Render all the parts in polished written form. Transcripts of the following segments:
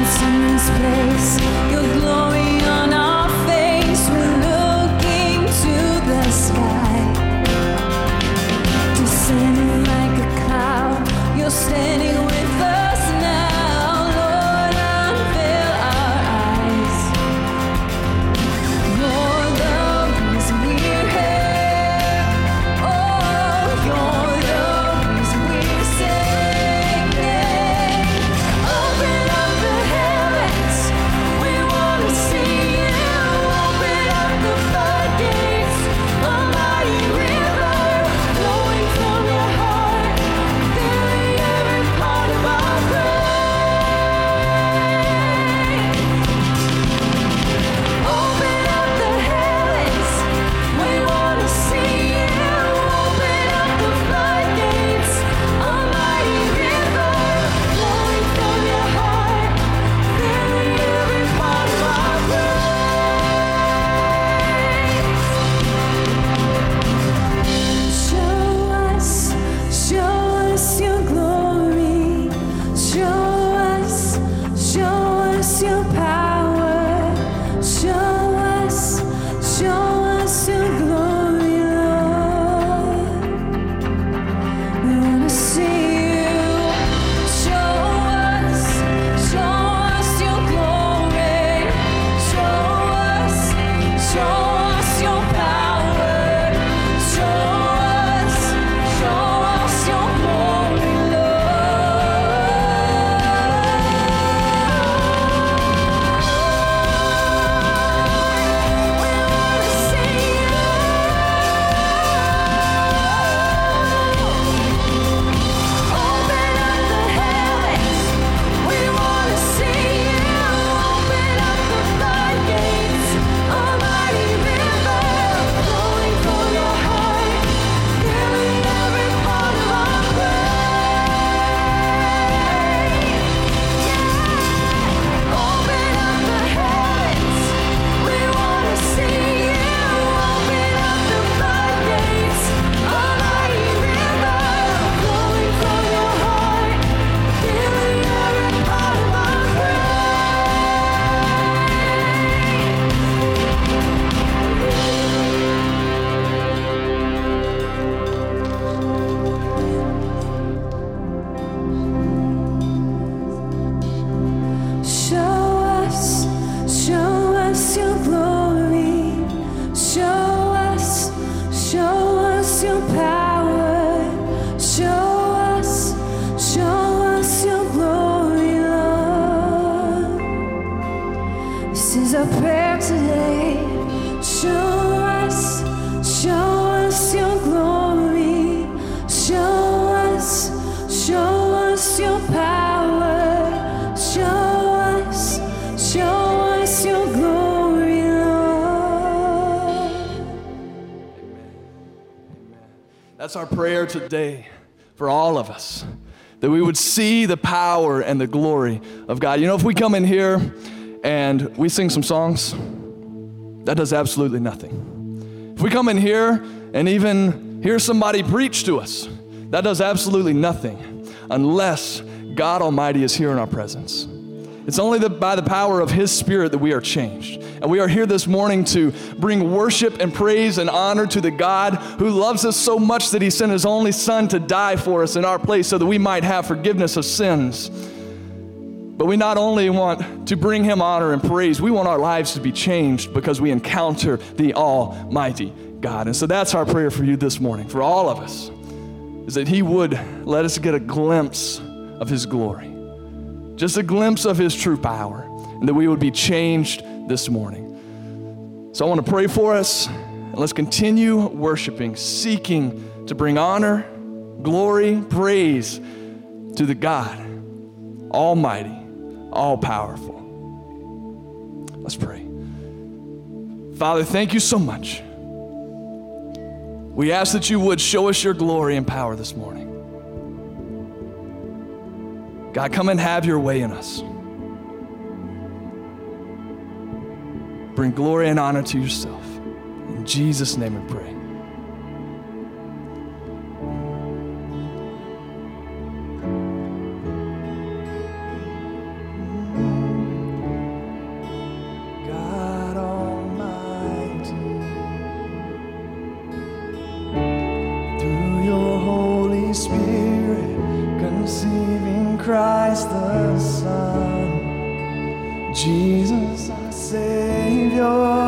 That's our prayer today for all of us, that we would see the power and the glory of God. You know, if we come in here and we sing some songs, that does absolutely nothing. If we come in here and even hear somebody preach to us, that does absolutely nothing unless God Almighty is here in our presence. It's only by the power of His Spirit that we are changed. And we are here this morning to bring worship and praise and honor to the God who loves us so much that He sent His only Son to die for us in our place so that we might have forgiveness of sins. But we not only want to bring Him honor and praise, we want our lives to be changed because we encounter the Almighty God. And so that's our prayer for you this morning, for all of us, is that He would let us get a glimpse of His glory. Just a glimpse of His true power, and that we would be changed this morning. So I want to pray for us, and let's continue worshiping, seeking to bring honor, glory, praise to the God, Almighty, all-powerful. Let's pray. Father, thank you so much. We ask that you would show us your glory and power this morning. God, come and have your way in us. Bring glory and honor to yourself. In Jesus' name we pray. Christ the Son, Jesus our Savior.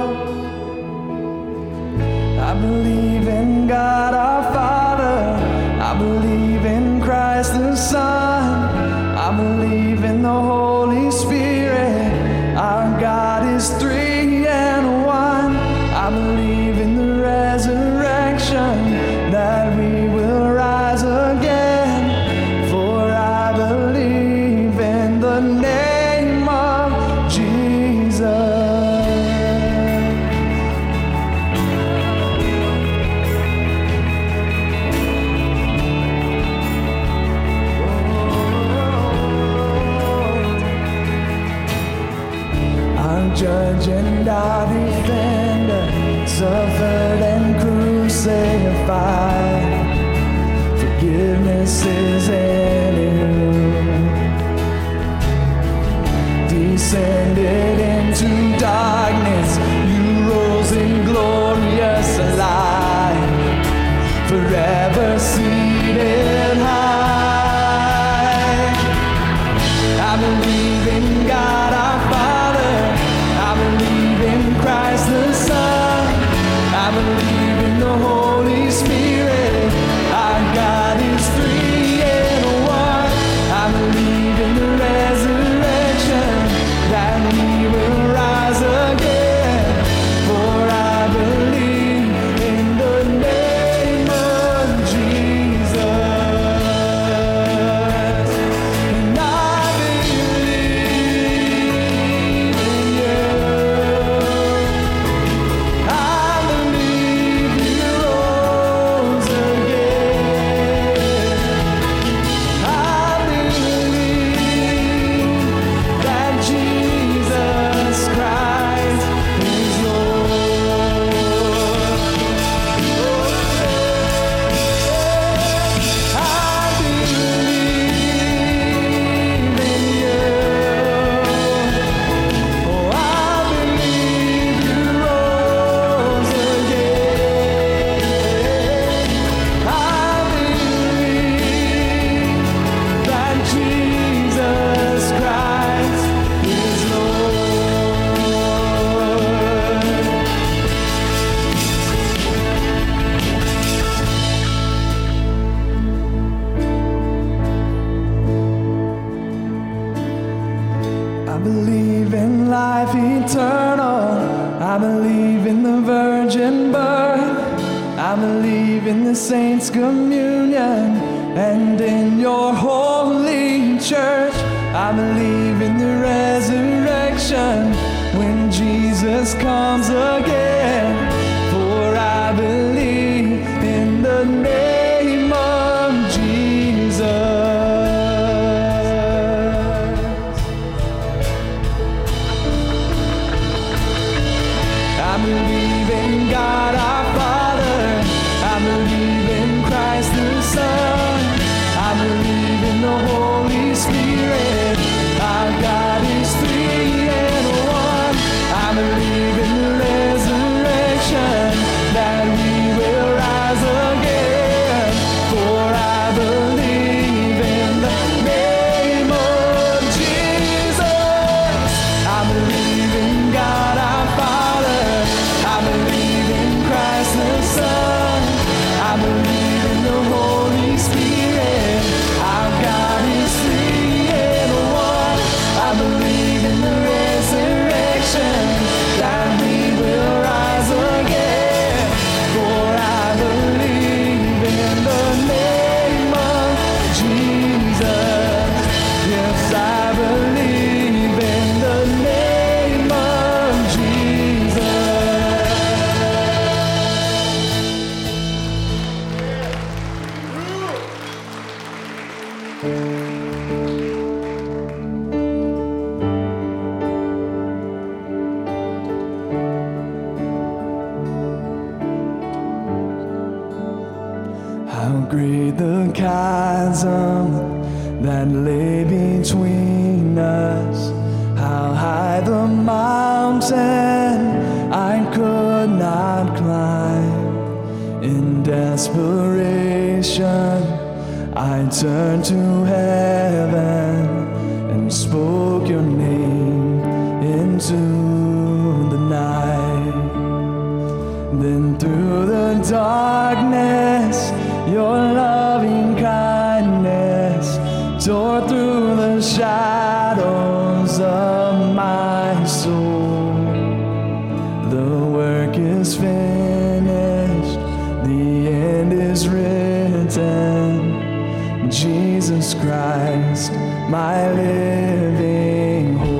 I believe in God our Father, I believe in Christ the Son, I believe in the Holy Spirit, our God is three and one. I believe in the resurrection, that we will rise again, for I believe in the name of Jesus. Judge and our defender, suffered and crucified. Forgiveness is in you. Descended into darkness, you rose in glorious light, forever seated high. I believe in God our Father, I believe in Christ the Son, I believe in the Holy Spirit, our God is three in one. I believe in the resurrection, that we will rise again, for I believe in the name of Jesus. And I believe in you. I believe you rose again. I believe that Jesus Christ is Lord. I believe in you. Oh, I believe you rose again. I believe that Jesus Christ is Lord. I believe in life eternal, I believe in the virgin birth, I believe in the saints' communion, and in your holy church. I believe in the resurrection, when Jesus comes again, for I believe in the name of Jesus. I believe in God our Father, I believe in Christ the Son, I believe in the Holy Spirit, our God is three and one. I believe in the resurrection, that we will rise again, for I believe in the name of Jesus. I believe in God our Father, I believe in Christ the Son, I believe in the Holy Spirit, our God is three in one. I believe in the resurrection, that we will rise again, for I believe in the name of Jesus. Yes, I believe in the name of Jesus. How great the chasm that lay between us, how high the mountain I could not climb. In desperation I turned to heaven into the night. Then through the darkness, your loving kindness tore through the shadows of my soul. The work is finished, the end is written. Jesus Christ, my living hope.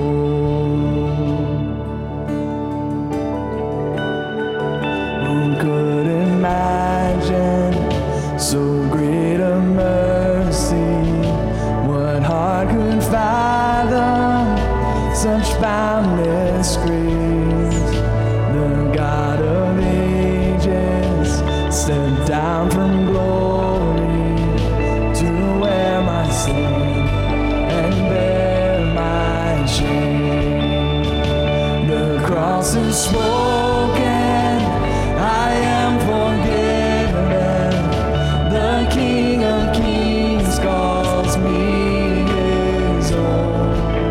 Who could imagine so great a mercy? What heart could fathom such boundless grace? The God of ages stepped down from glory to wear my sin and bear my shame. The cross is spoken, I am forgiven. The King of Kings calls me his own.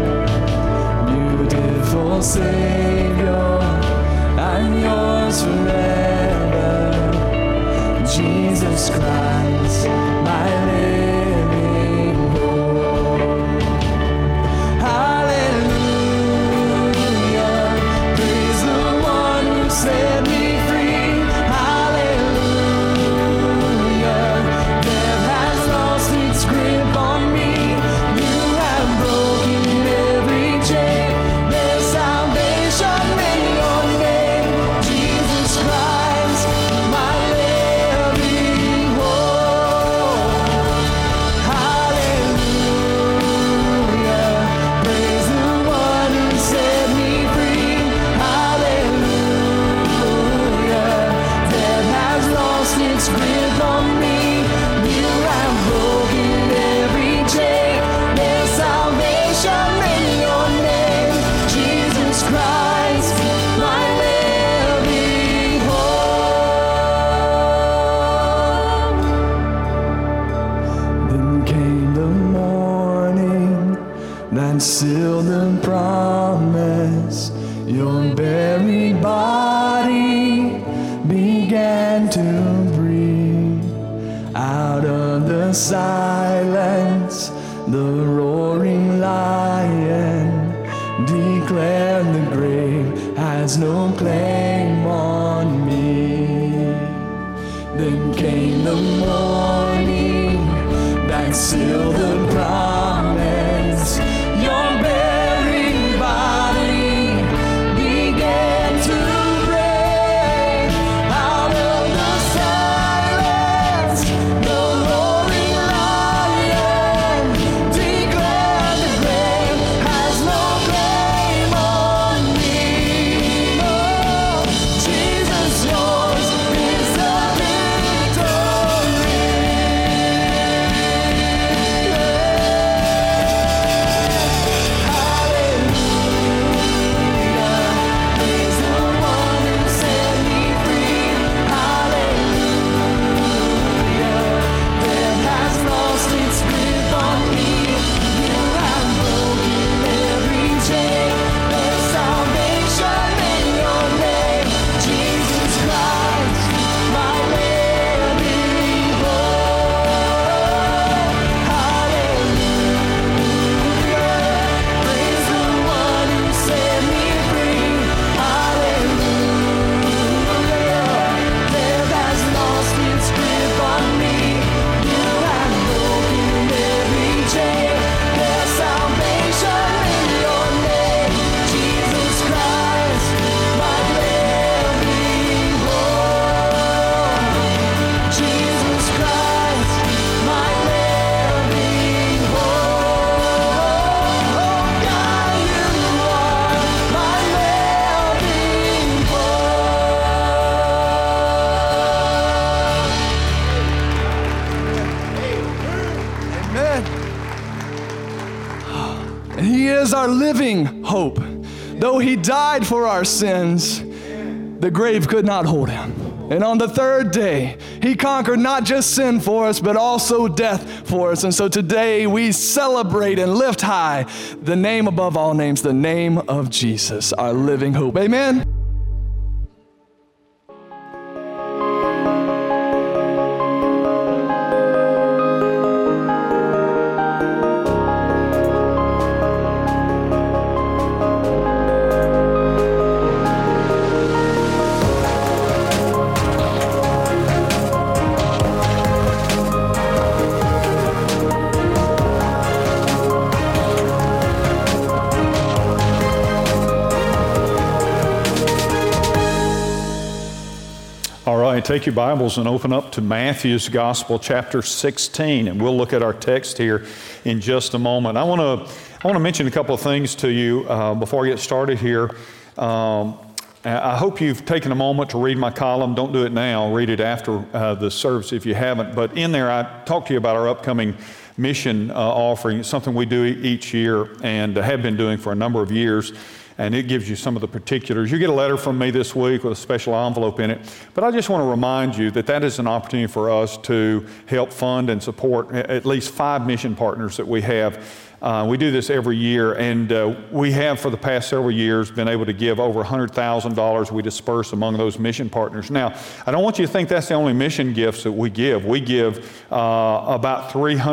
Beautiful Savior, I'm yours forever. Jesus Christ, my living hope. Hallelujah, praise the one who set me free. Hallelujah, death has lost its grip on me. You have broken every chain. There's salvation in your name. Jesus Christ, my living hope. Hallelujah, praise the one who set me free. Hallelujah, death has lost its grip on me. You have broken every chain. There's salvation in your name. Jesus Christ, my living hope. Then came the morning that sealed the promise. Your buried body began to breathe. Out of the silence, the roaring lion declared the grave has no claim on me. Then came the morning that sealed the promise. Your buried body began to break. Out of the silence, the roaring lion declared the grave has no claim on me. Oh, Jesus, yours is the victory. Hallelujah, he's the one who set me free. Hallelujah, death has lost its grip on me. You have broken every chain. There's salvation in your name. Jesus Christ, my living hope. Hallelujah, praise the one who set me free. Hallelujah, death has lost its grip on me. You have broken every chain. There's salvation in your name. Jesus Christ, my living hope. Jesus Christ, my living hope. Oh God, you are my living hope. Amen. And he is our living hope. Though he died for our sins, the grave could not hold him. And on the third day, He conquered not just sin for us, but also death for us. And so today we celebrate and lift high the name above all names, the name of Jesus, our living hope. Amen. Take your Bibles and open up to Matthew's Gospel, chapter 16, and we'll look at our text here in just a moment. I want to mention a couple of things to you before I get started here. I hope you've taken a moment to read my column. Don't do it now. Read it after the service if you haven't. But in there, I talked to you about our upcoming mission offering. It's something we do each year and have been doing for a number of years. And it gives you some of the particulars. You get a letter from me this week with a special envelope in it. But I just want to remind you that that is an opportunity for us to help fund and support at least 5 mission partners that we have. We do this every year, and we have for the past several years been able to give over $100,000 we disperse among those mission partners. Now, I don't want you to think that's the only mission gifts that we give. We give about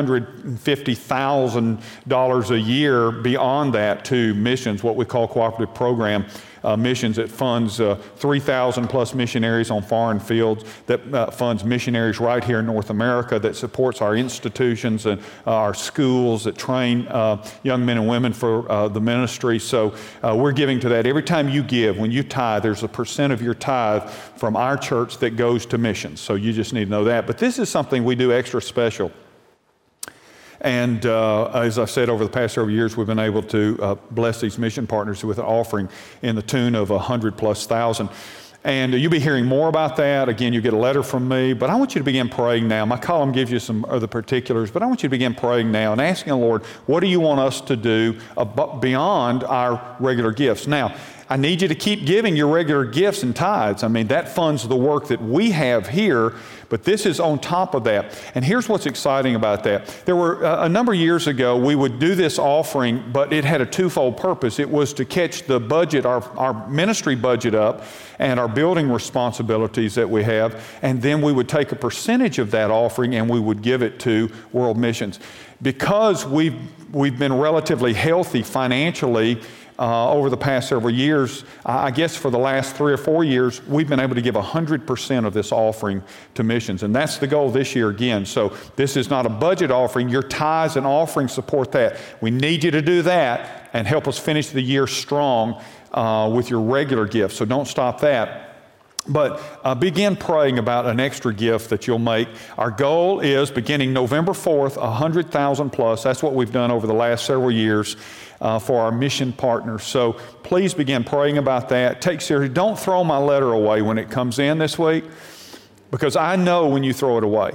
$350,000 a year beyond that to missions, what we call cooperative program missions that funds 3,000 plus missionaries on foreign fields, that funds missionaries right here in North America, that supports our institutions and our schools that train young men and women for the ministry. So we're giving to that. Every time you give, when you tithe, there's a percent of your tithe from our church that goes to missions. So you just need to know that. But this is something we do extra special. And as I've said, over the past several years, we've been able to bless these mission partners with an offering in the tune of 100,000+. And you'll be hearing more about that. Again, you get a letter from me, but I want you to begin praying now. My column gives you some of the particulars, but I want you to begin praying now and asking the Lord, what do you want us to do beyond our regular gifts? Now, I need you to keep giving your regular gifts and tithes. I mean, that funds the work that we have here, but this is on top of that. And here's what's exciting about that. There were a number of years ago, we would do this offering, but it had a twofold purpose. It was to catch the budget, our ministry budget up, and our building responsibilities that we have, and then we would take a percentage of that offering and we would give it to World Missions. Because we've been relatively healthy financially over the past several years, I guess for the last 3 or 4 years, we've been able to give 100% of this offering to missions. And that's the goal this year again. So this is not a budget offering. Your tithes and offerings support that. We need you to do that and help us finish the year strong with your regular gifts. So don't stop that. But begin praying about an extra gift that you'll make. Our goal is, beginning November 4th, 100,000 plus. That's what we've done over the last several years for our mission partners. So please begin praying about that. Take seriously. Don't throw my letter away when it comes in this week, because I know when you throw it away.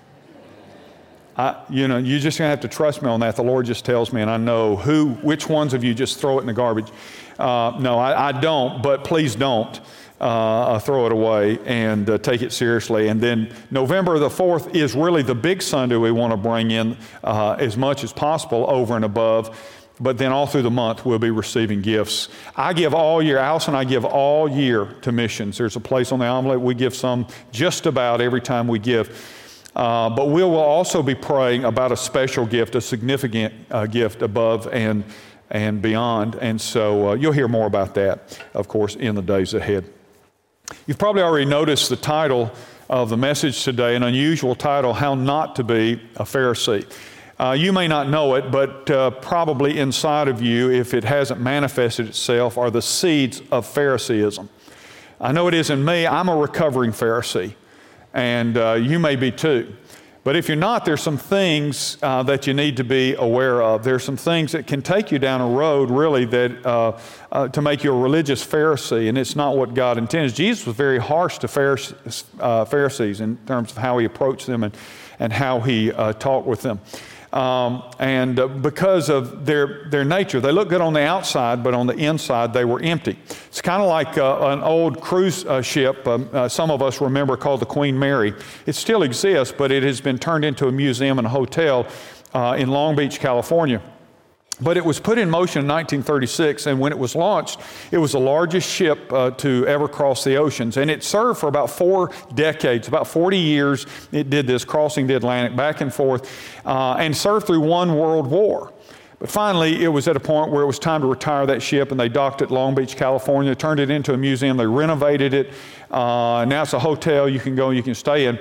You're just going to have to trust me on that. The Lord just tells me, and I know which ones of you just throw it in the garbage. No, I don't, but please don't. Throw it away and take it seriously. And then November the 4th is really the big Sunday we want to bring in as much as possible over and above. But then all through the month, we'll be receiving gifts. I give all year. Alice and I give all year to missions. There's a place on the envelope. We give some just about every time we give. But we will also be praying about a special gift, a significant gift above and beyond. And so you'll hear more about that, of course, in the days ahead. You've probably already noticed the title of the message today, an unusual title, How Not to Be a Pharisee. You may not know it, but probably inside of you, if it hasn't manifested itself, are the seeds of Phariseeism. I know it is in me. I'm a recovering Pharisee, and you may be too. But if you're not, there's some things that you need to be aware of. There's some things that can take you down a road, really, that to make you a religious Pharisee, and it's not what God intends. Jesus was very harsh to Pharisees in terms of how he approached them and how he talked with them. Because of their nature. They look good on the outside, but on the inside they were empty. It's kind of like an old cruise ship, some of us remember, called the Queen Mary. It still exists, but it has been turned into a museum and a hotel in Long Beach, California. But it was put in motion in 1936, and when it was launched, it was the largest ship to ever cross the oceans. And it served for about 4 decades, about 40 years. It did this, crossing the Atlantic back and forth, and served through one world war. But finally, it was at a point where it was time to retire that ship, and they docked at Long Beach, California, turned it into a museum. They renovated it. Now it's a hotel you can go and you can stay in.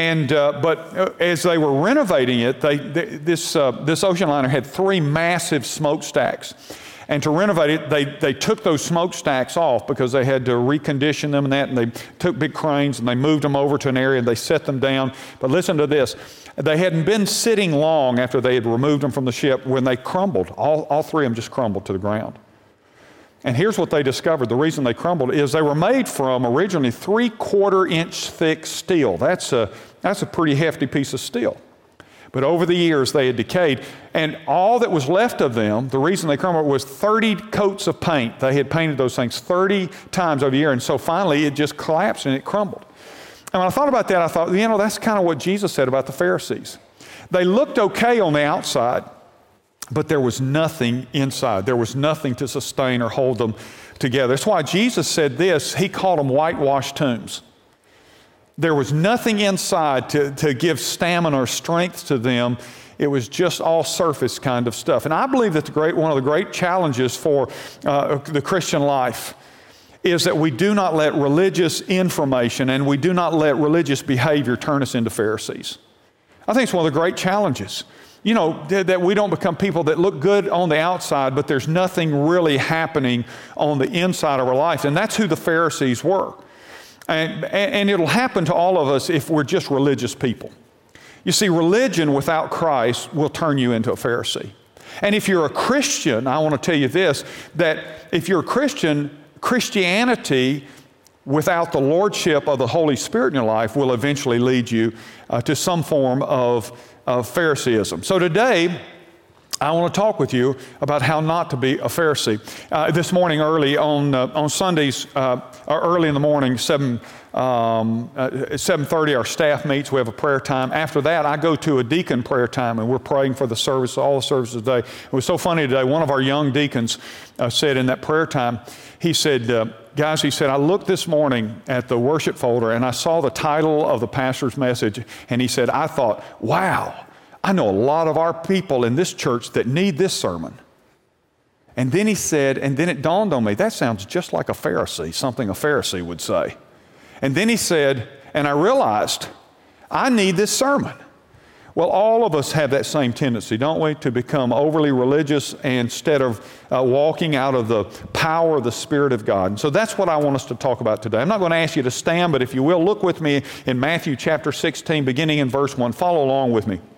But as they were renovating it, this ocean liner had 3 massive smokestacks. And to renovate it, they took those smokestacks off because they had to recondition them and they took big cranes and they moved them over to an area and they set them down. But listen to this. They hadn't been sitting long after they had removed them from the ship when they crumbled. All 3 of them just crumbled to the ground. And here's what they discovered. The reason they crumbled is they were made from originally 3/4 inch thick steel. That's a pretty hefty piece of steel. But over the years they had decayed, and all that was left of them, the reason they crumbled, was 30 coats of paint. They had painted those things 30 times over the year, and so finally it just collapsed and it crumbled. And when I thought about that, I thought, that's kind of what Jesus said about the Pharisees. They looked okay on the outside, but there was nothing inside. There was nothing to sustain or hold them together. That's why Jesus said this. He called them whitewashed tombs. There was nothing inside to give stamina or strength to them. It was just all surface kind of stuff. And I believe that one of the great challenges for the Christian life is that we do not let religious information and we do not let religious behavior turn us into Pharisees. I think it's one of the great challenges. That we don't become people that look good on the outside, but there's nothing really happening on the inside of our life. And that's who the Pharisees were. And it'll happen to all of us if we're just religious people. You see, religion without Christ will turn you into a Pharisee. And if you're a Christian, I want to tell you this, that if you're a Christian, Christianity without the lordship of the Holy Spirit in your life will eventually lead you to some form of Phariseeism. So today, I want to talk with you about how not to be a Pharisee. This morning early on Sundays, early in the morning, 7:30, our staff meets. We have a prayer time. After that, I go to a deacon prayer time, and we're praying for the service, all the services today. It was so funny today. One of our young deacons said in that prayer time, he said, guys, he said, I looked this morning at the worship folder, and I saw the title of the pastor's message, and he said, I thought, wow, I know a lot of our people in this church that need this sermon. And then he said, and then it dawned on me, that sounds just like a Pharisee, something a Pharisee would say. And then he said, and I realized, I need this sermon. Well, all of us have that same tendency, don't we, to become overly religious instead of walking out of the power of the Spirit of God. And so that's what I want us to talk about today. I'm not going to ask you to stand, but if you will, look with me in Matthew chapter 16, beginning in verse 1. Follow along with me.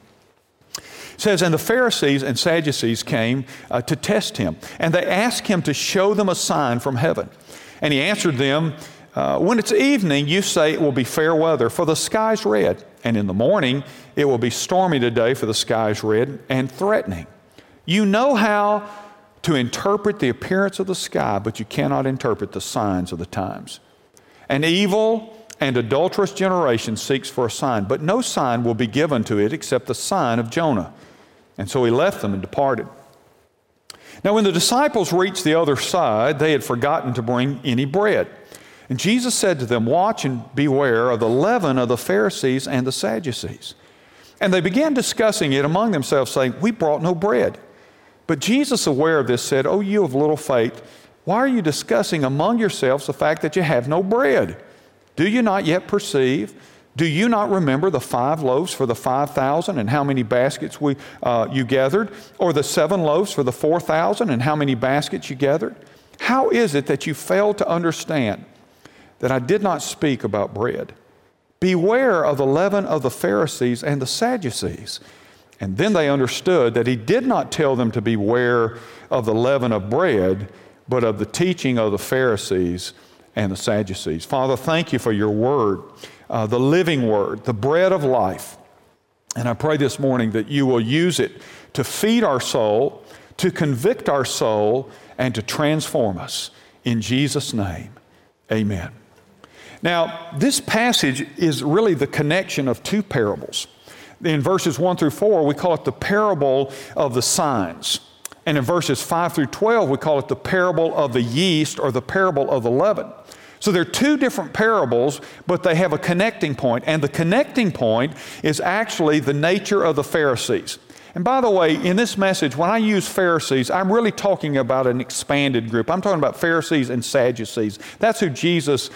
It says, and the Pharisees and Sadducees came to test him, and they asked him to show them a sign from heaven. And he answered them, when it's evening, you say it will be fair weather, for the sky's red. And in the morning, it will be stormy today, for the sky's red and threatening. You know how to interpret the appearance of the sky, but you cannot interpret the signs of the times. An evil and adulterous generation seeks for a sign, but no sign will be given to it except the sign of Jonah. And so he left them and departed. Now when the disciples reached the other side, they had forgotten to bring any bread. And Jesus said to them, watch and beware of the leaven of the Pharisees and the Sadducees. And they began discussing it among themselves, saying, we brought no bread. But Jesus, aware of this, said, oh, you of little faith, why are you discussing among yourselves the fact that you have no bread? Do you not yet perceive? Do you not remember the 5 loaves for the 5,000 and how many baskets you gathered? Or the 7 loaves for the 4,000 and how many baskets you gathered? How is it that you fail to understand that I did not speak about bread? Beware of the leaven of the Pharisees and the Sadducees. And then they understood that he did not tell them to beware of the leaven of bread, but of the teaching of the Pharisees and the Sadducees. Father, thank you for your word, the living word, the bread of life. And I pray this morning that you will use it to feed our soul, to convict our soul, and to transform us. In Jesus' name, amen. Now, this passage is really the connection of two parables. In verses 1 through 4, we call it the parable of the signs. And in verses 5 through 12, we call it the parable of the yeast or the parable of the leaven. So they're two different parables, but they have a connecting point. And the connecting point is actually the nature of the Pharisees. And by the way, in this message, when I use Pharisees, I'm really talking about an expanded group. I'm talking about Pharisees and Sadducees. That's who Jesus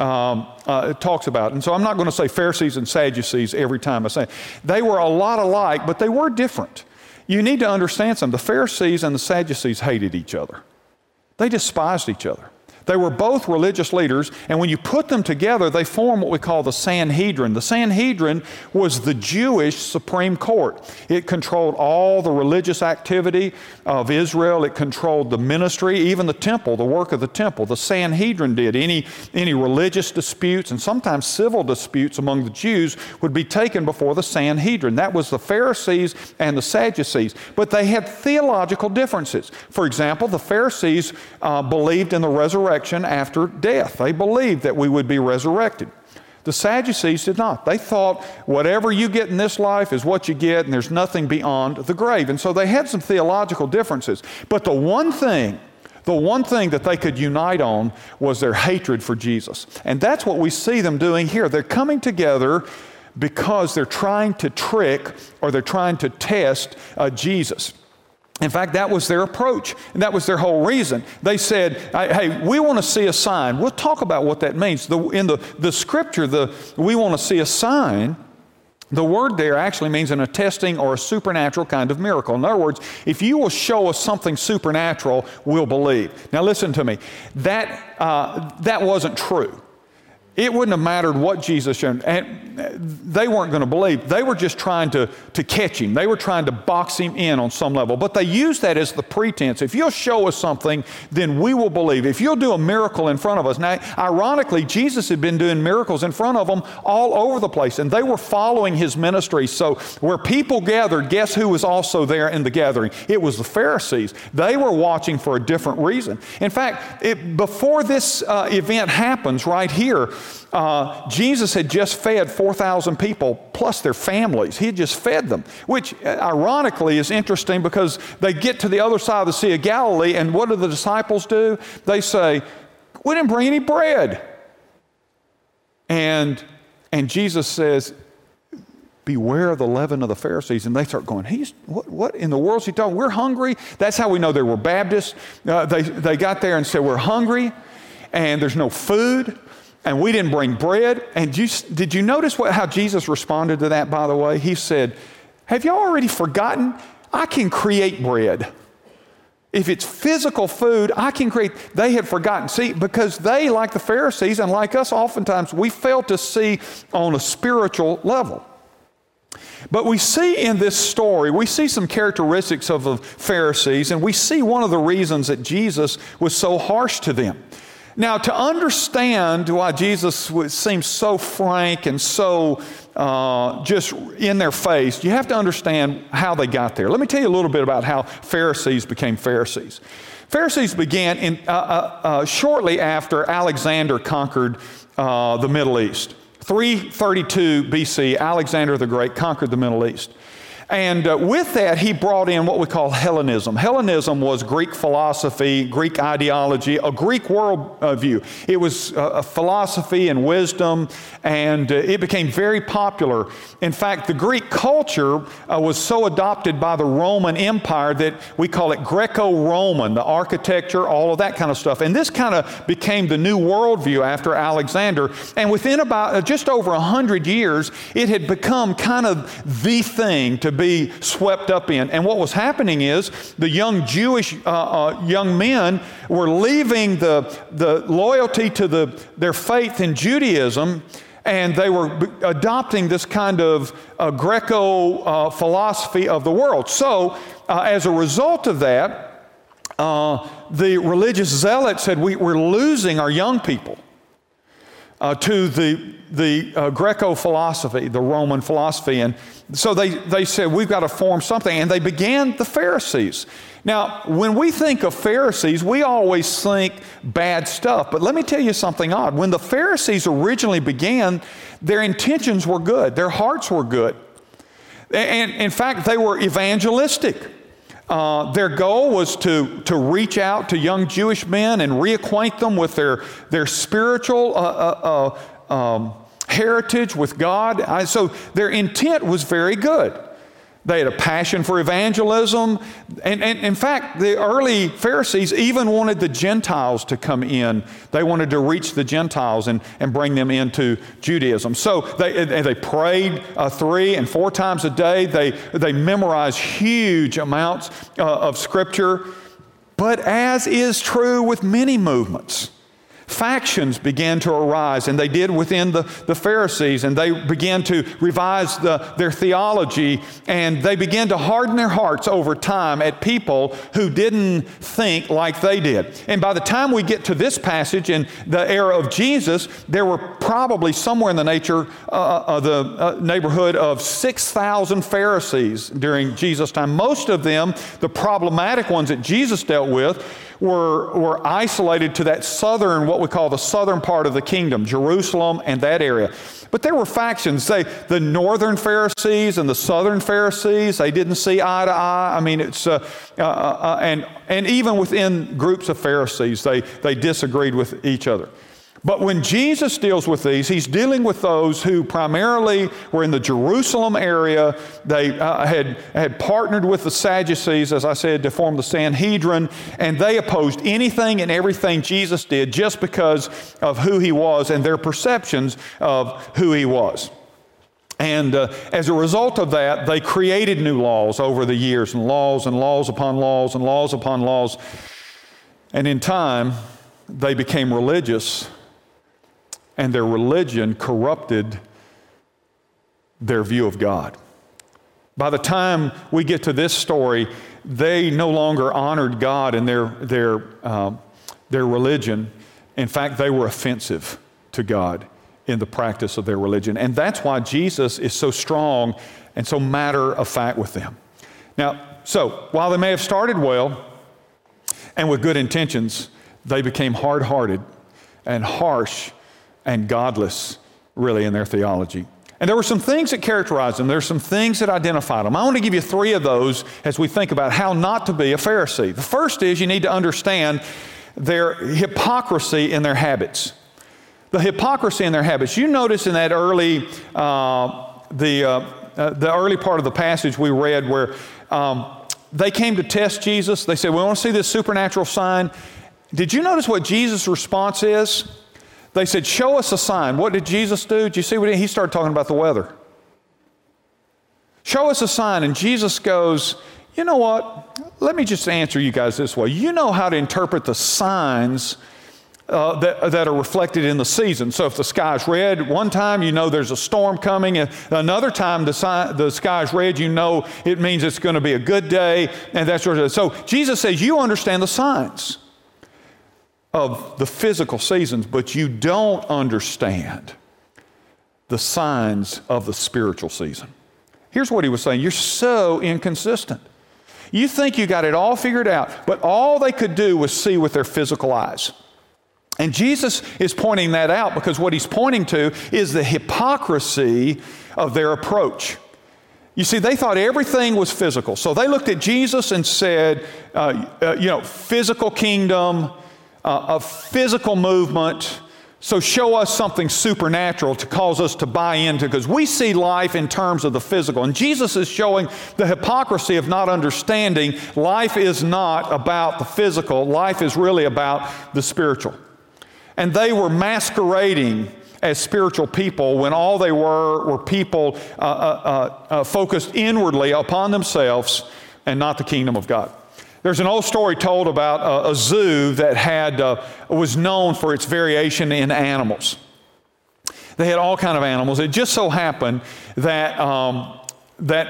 talks about. And so I'm not going to say Pharisees and Sadducees every time I say it. They were a lot alike, but they were different. You need to understand something. The Pharisees and the Sadducees hated each other. They despised each other. They were both religious leaders, and when you put them together, they form what we call the Sanhedrin. The Sanhedrin was the Jewish Supreme Court. It controlled all the religious activity of Israel. It controlled the ministry, even the temple, the work of the temple. The Sanhedrin did. Any religious disputes and sometimes civil disputes among the Jews would be taken before the Sanhedrin. That was the Pharisees and the Sadducees. But they had theological differences. For example, the Pharisees believed in the resurrection after death. They believed that we would be resurrected. The Sadducees did not. They thought whatever you get in this life is what you get, and there's nothing beyond the grave. And so they had some theological differences. But the one thing that they could unite on was their hatred for Jesus. And that's what we see them doing here. They're coming together because they're trying to trick or they're trying to test Jesus. In fact, that was their approach, and that was their whole reason. They said, hey, we want to see a sign. We'll talk about what that means. In the scripture, we want to see a sign, the word there actually means an attesting or a supernatural kind of miracle. In other words, if you will show us something supernatural, we'll believe. Now listen to me. That wasn't true. It wouldn't have mattered what Jesus showed. And they weren't going to believe. They were just trying to catch him. They were trying to box him in on some level. But they used that as the pretense. If you'll show us something, then we will believe. If you'll do a miracle in front of us. Now, ironically, Jesus had been doing miracles in front of them all over the place. And they were following his ministry. So where people gathered, guess who was also there in the gathering? It was the Pharisees. They were watching for a different reason. In fact, before this event happens right here, Jesus had just fed 4,000 people plus their families. He had just fed them, which ironically is interesting because they get to the other side of the Sea of Galilee, and what do the disciples do? They say, we didn't bring any bread. And Jesus says, beware of the leaven of the Pharisees. And they start going, what in the world is he talking? We're hungry. That's how we know they were Baptists. They got there and said, we're hungry and there's no food. And we didn't bring bread. And did you notice how Jesus responded to that, by the way? He said, have y'all already forgotten? I can create bread. If it's physical food, I can create. They had forgotten. See, because they, like the Pharisees and like us, oftentimes we fail to see on a spiritual level. But we see in this story, we see some characteristics of the Pharisees, and we see one of the reasons that Jesus was so harsh to them. Now, to understand why Jesus seems so frank and so just in their face, you have to understand how they got there. Let me tell you a little bit about how Pharisees became Pharisees. Pharisees began shortly after Alexander conquered the Middle East. 332 BC, Alexander the Great conquered the Middle East. And with that, he brought in what we call Hellenism. Hellenism was Greek philosophy, Greek ideology, a Greek worldview. It was a philosophy and wisdom, and it became very popular. In fact, the Greek culture was so adopted by the Roman Empire that we call it Greco-Roman, the architecture, all of that kind of stuff. And this kind of became the new worldview after Alexander. And within about just over 100 years, it had become kind of the thing to be swept up in. And what was happening is the young Jewish young men were leaving the loyalty to their faith in Judaism, and they were adopting this kind of Greco philosophy of the world. So as a result of that, the religious zealots said, we're losing our young people. to the Greco philosophy, the Roman philosophy. And so they said, we've got to form something. And they began the Pharisees. Now, when we think of Pharisees, we always think bad stuff. But let me tell you something odd. When the Pharisees originally began, their intentions were good. Their hearts were good. And in fact, they were evangelistic. Their goal was to reach out to young Jewish men and reacquaint them with their spiritual heritage with God. So their intent was very good. They had a passion for evangelism. And in fact, the early Pharisees even wanted the Gentiles to come in. They wanted to reach the Gentiles and bring them into Judaism. So they prayed 3 and 4 times a day. They memorized huge amounts of Scripture. But as is true with many movements, factions began to arise, and they did within the Pharisees, and they began to revise their theology, and they began to harden their hearts over time at people who didn't think like they did. And by the time we get to this passage in the era of Jesus, there were probably somewhere in the nature of the neighborhood of 6,000 Pharisees during Jesus' time. Most of them, the problematic ones that Jesus dealt with, were isolated to that southern, what we call the southern part of the kingdom, Jerusalem and that area. But there were factions. The northern Pharisees and the southern Pharisees, they didn't see eye to eye. I mean, it's and even within groups of Pharisees, they disagreed with each other. But when Jesus deals with these, he's dealing with those who primarily were in the Jerusalem area. They had partnered with the Sadducees, as I said, to form the Sanhedrin, and they opposed anything and everything Jesus did just because of who he was and their perceptions of who he was. And as a result of that, they created new laws over the years, and laws upon laws and laws upon laws. And in time, they became religious, and their religion corrupted their view of God. By the time we get to this story, they no longer honored God in their religion. In fact, they were offensive to God in the practice of their religion. And that's why Jesus is so strong and so matter of fact with them. Now, so while they may have started well and with good intentions, they became hard-hearted and harsh and godless, really, in their theology. And there were some things that characterized them. There are some things that identified them. I want to give you 3 of those as we think about how not to be a Pharisee. The first is you need to understand their hypocrisy in their habits. The hypocrisy in their habits. You notice in that early, the early part of the passage we read where they came to test Jesus. They said, we want to see this supernatural sign. Did you notice what Jesus' response is? They said, show us a sign. What did Jesus do? Did you see what he started talking about the weather? Show us a sign. And Jesus goes, you know what? Let me just answer you guys this way. You know how to interpret the signs that are reflected in the season. So if the sky's red one time, you know there's a storm coming. And another time the sky's red, you know it means it's going to be a good day. And that's sort of. So Jesus says, you understand the signs of the physical seasons, but you don't understand the signs of the spiritual season. Here's what he was saying. You're so inconsistent. You think you got it all figured out, but all they could do was see with their physical eyes. And Jesus is pointing that out because what he's pointing to is the hypocrisy of their approach. You see, they thought everything was physical. So they looked at Jesus and said, physical kingdom, a physical movement, so show us something supernatural to cause us to buy into, because we see life in terms of the physical. And Jesus is showing the hypocrisy of not understanding life is not about the physical. Life is really about the spiritual. And they were masquerading as spiritual people when all they were people focused inwardly upon themselves and not the kingdom of God. There's an old story told about a zoo that was known for its variation in animals. They had all kinds of animals. It just so happened that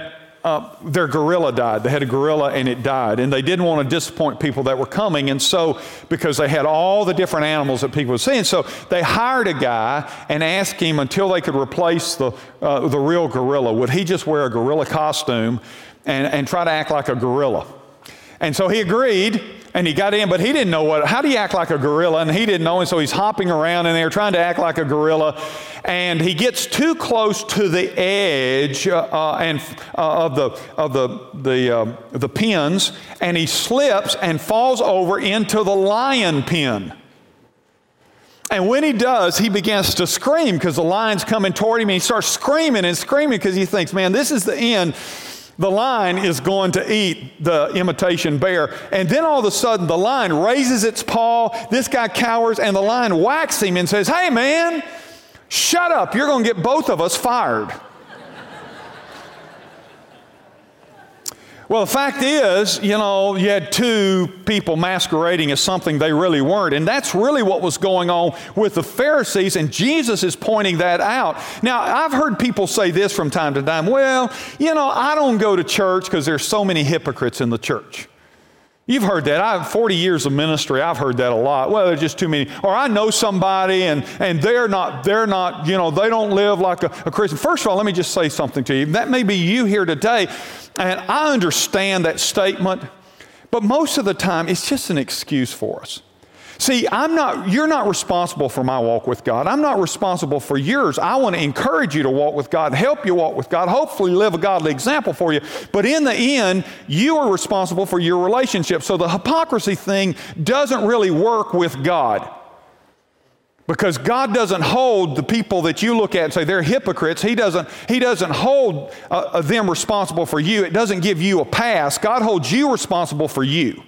their gorilla died. They had a gorilla and it died. And they didn't want to disappoint people that were coming. And so, because they had all the different animals that people were seeing, so they hired a guy and asked him until they could replace the real gorilla, would he just wear a gorilla costume and try to act like a gorilla? And so he agreed, and he got in, but he didn't know how do you act like a gorilla, and he didn't know, and so he's hopping around in there trying to act like a gorilla, and he gets too close to the edge of the pens, and he slips and falls over into the lion pen. And when he does, he begins to scream because the lion's coming toward him, and he starts screaming and screaming because he thinks, man, this is the end. The lion is going to eat the imitation bear. And then all of a sudden, the lion raises its paw. This guy cowers, and the lion whacks him and says, hey, man, shut up. You're going to get both of us fired. Well, the fact is, you had two people masquerading as something they really weren't. And that's really what was going on with the Pharisees, and Jesus is pointing that out. Now, I've heard people say this from time to time, well, I don't go to church because there's so many hypocrites in the church. You've heard that. I have 40 years of ministry. I've heard that a lot. Well, there's just too many. Or I know somebody and they're not, they don't live like a Christian. First of all, let me just say something to you. That may be you here today, and I understand that statement, but most of the time it's just an excuse for us. See, you're not responsible for my walk with God. I'm not responsible for yours. I want to encourage you to walk with God, help you walk with God, hopefully live a godly example for you. But in the end, you are responsible for your relationship. So the hypocrisy thing doesn't really work with God. Because God doesn't hold the people that you look at and say they're hypocrites. He doesn't hold them responsible for you. It doesn't give you a pass. God holds you responsible for you.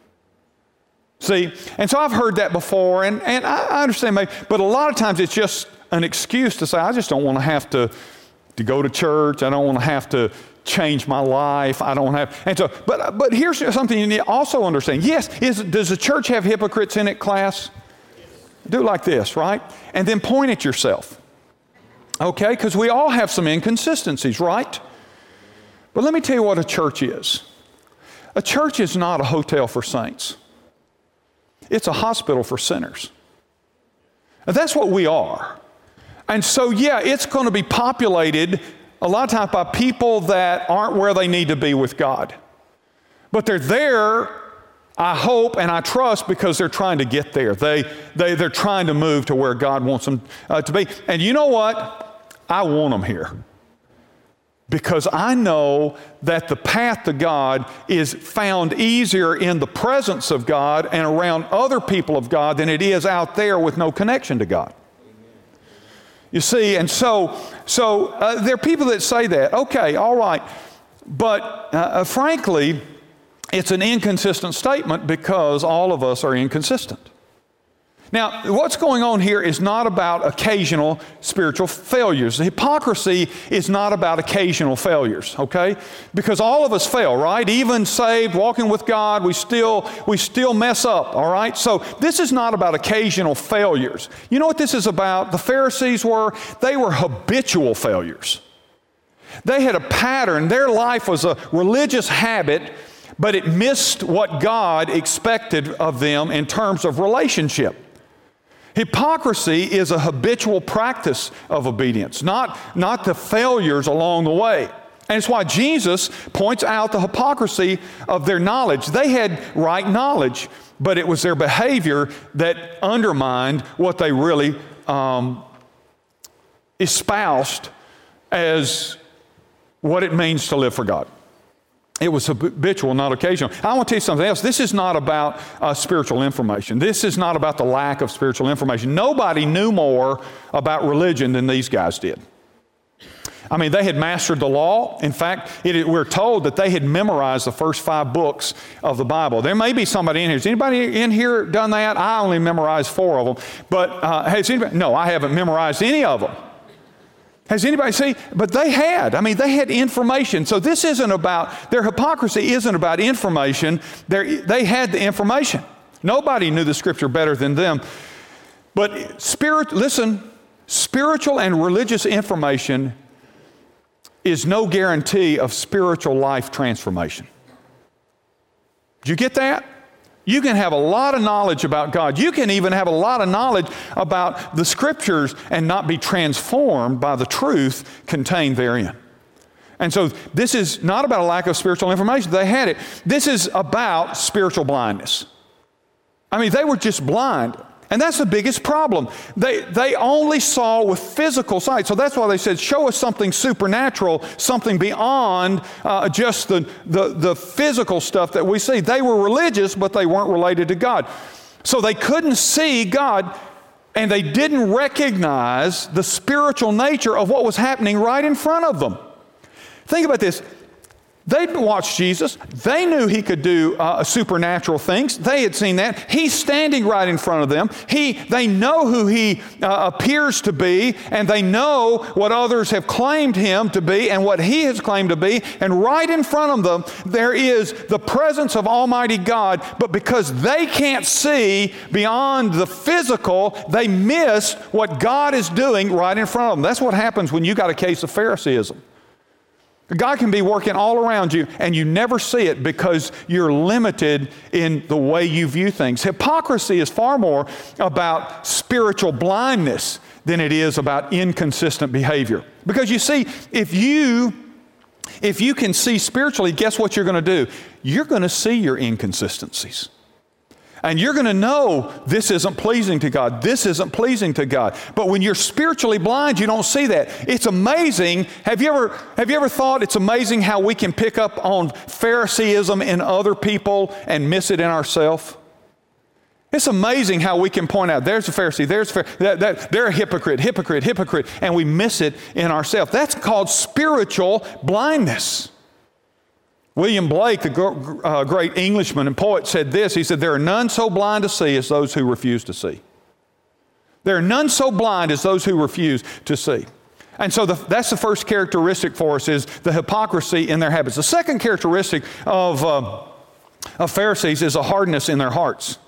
See, and so I've heard that before, and I understand maybe, but a lot of times it's just an excuse to say, I just don't want to have to go to church. I don't want to have to change my life. I don't have, and so, but here's something you need to also understand. Yes, does the church have hypocrites in it, class? Do it like this, right? And then point at yourself. Okay, because we all have some inconsistencies, right? But let me tell you what a church is. A church is not a hotel for saints. It's a hospital for sinners. And that's what we are. And so, yeah, it's going to be populated a lot of times by people that aren't where they need to be with God. But they're there, I hope and I trust, because they're trying to get there. They're trying to move to where God wants them to be. And you know what? I want them here. Because I know that the path to God is found easier in the presence of God and around other people of God than it is out there with no connection to God. You see, and so there are people that say that. Okay, all right. But frankly, it's an inconsistent statement because all of us are inconsistent. Now, what's going on here is not about occasional spiritual failures. The hypocrisy is not about occasional failures, okay? Because all of us fail, right? Even saved, walking with God, we still mess up, all right? So this is not about occasional failures. You know what this is about? The Pharisees were habitual failures. They had a pattern. Their life was a religious habit, but it missed what God expected of them in terms of relationship. Hypocrisy is a habitual practice of obedience, not the failures along the way. And it's why Jesus points out the hypocrisy of their knowledge. They had right knowledge, but it was their behavior that undermined what they really espoused as what it means to live for God. It was habitual, not occasional. I want to tell you something else. This is not about spiritual information. This is not about the lack of spiritual information. Nobody knew more about religion than these guys did. I mean, they had mastered the law. In fact, we're told that they had memorized the first 5 books of the Bible. There may be somebody in here. Has anybody in here done that? I only memorized 4 of them. But has anybody? No, I haven't memorized any of them. Has anybody seen? But they had. I mean, they had information. So this isn't about, their hypocrisy isn't about information. They had the information. Nobody knew the Scripture better than them. But spiritual and religious information is no guarantee of spiritual life transformation. Do you get that? You can have a lot of knowledge about God. You can even have a lot of knowledge about the Scriptures and not be transformed by the truth contained therein. And so this is not about a lack of spiritual information. They had it. This is about spiritual blindness. I mean, they were just blind. And that's the biggest problem. They only saw with physical sight. So that's why they said, show us something supernatural, something beyond just the physical stuff that we see. They were religious, but they weren't related to God. So they couldn't see God, and they didn't recognize the spiritual nature of what was happening right in front of them. Think about this. They'd watched Jesus. They knew He could do supernatural things. They had seen that. He's standing right in front of them. They know who He appears to be, and they know what others have claimed Him to be and what He has claimed to be. And right in front of them, there is the presence of Almighty God. But because they can't see beyond the physical, they miss what God is doing right in front of them. That's what happens when you got a case of Phariseeism. God can be working all around you, and you never see it because you're limited in the way you view things. Hypocrisy is far more about spiritual blindness than it is about inconsistent behavior. Because you see, if you can see spiritually, guess what you're going to do? You're going to see your inconsistencies. And you're going to know this isn't pleasing to God. This isn't pleasing to God. But when you're spiritually blind, you don't see that. It's amazing. Have you ever thought it's amazing how we can pick up on Phariseeism in other people and miss it in ourselves? It's amazing how we can point out, there's a Pharisee, they're a hypocrite, and we miss it in ourselves. That's called spiritual blindness. William Blake, the great Englishman and poet, said this. He said, there are none so blind to see as those who refuse to see. There are none so blind as those who refuse to see. And so that's the first characteristic for us, is the hypocrisy in their habits. The second characteristic of Pharisees is a hardness in their hearts.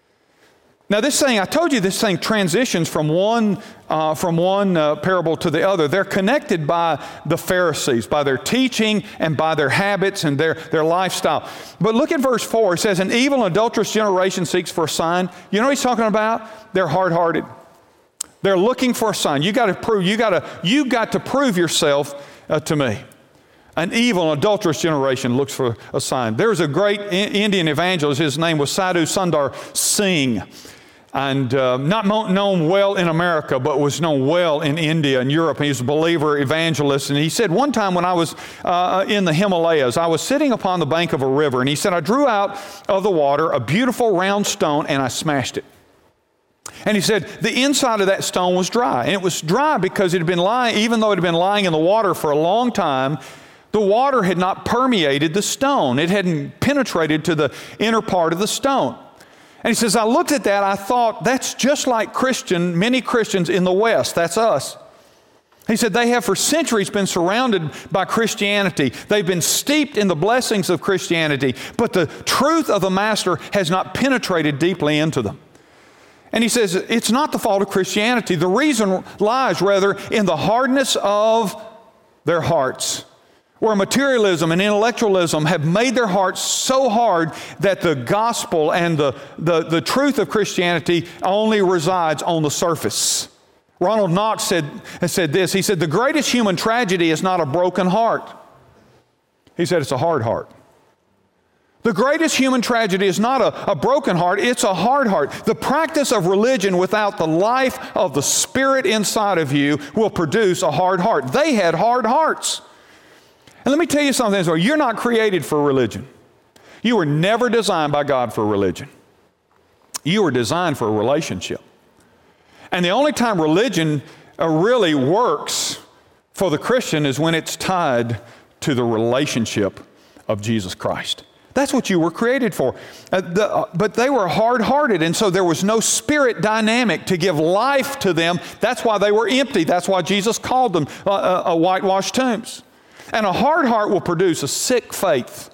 Now this thing, I told you this thing transitions from one parable to the other. They're connected by the Pharisees, by their teaching and by their habits and their lifestyle. But look at verse 4. It says, an evil and adulterous generation seeks for a sign. You know what he's talking about? They're hard-hearted. They're looking for a sign. You got to prove yourself to me. An evil and adulterous generation looks for a sign. There was a great Indian evangelist. His name was Sadhu Sundar Singh. And not known well in America, but was known well in India and Europe. He was a believer, evangelist. And he said, one time when I was in the Himalayas, I was sitting upon the bank of a river. And he said, I drew out of the water a beautiful round stone and I smashed it. And he said, the inside of that stone was dry. And it was dry because it had been lying, even though it had been lying in the water for a long time, the water had not permeated the stone. It hadn't penetrated to the inner part of the stone. And he says, I looked at that, I thought, that's just like many Christians in the West. That's us. He said, they have for centuries been surrounded by Christianity. They've been steeped in the blessings of Christianity, but the truth of the Master has not penetrated deeply into them. And he says, it's not the fault of Christianity. The reason lies, rather, in the hardness of their hearts, where materialism and intellectualism have made their hearts so hard that the gospel and the truth of Christianity only resides on the surface. Ronald Knox has said this. He said, the greatest human tragedy is not a broken heart. He said, it's a hard heart. The greatest human tragedy is not a broken heart, it's a hard heart. The practice of religion without the life of the Spirit inside of you will produce a hard heart. They had hard hearts. And let me tell you something, you're not created for religion. You were never designed by God for religion. You were designed for a relationship. And the only time religion really works for the Christian is when it's tied to the relationship of Jesus Christ. That's what you were created for. But they were hard-hearted, and so there was no spirit dynamic to give life to them. That's why they were empty. That's why Jesus called them whitewashed tombs. And a hard heart will produce a sick faith.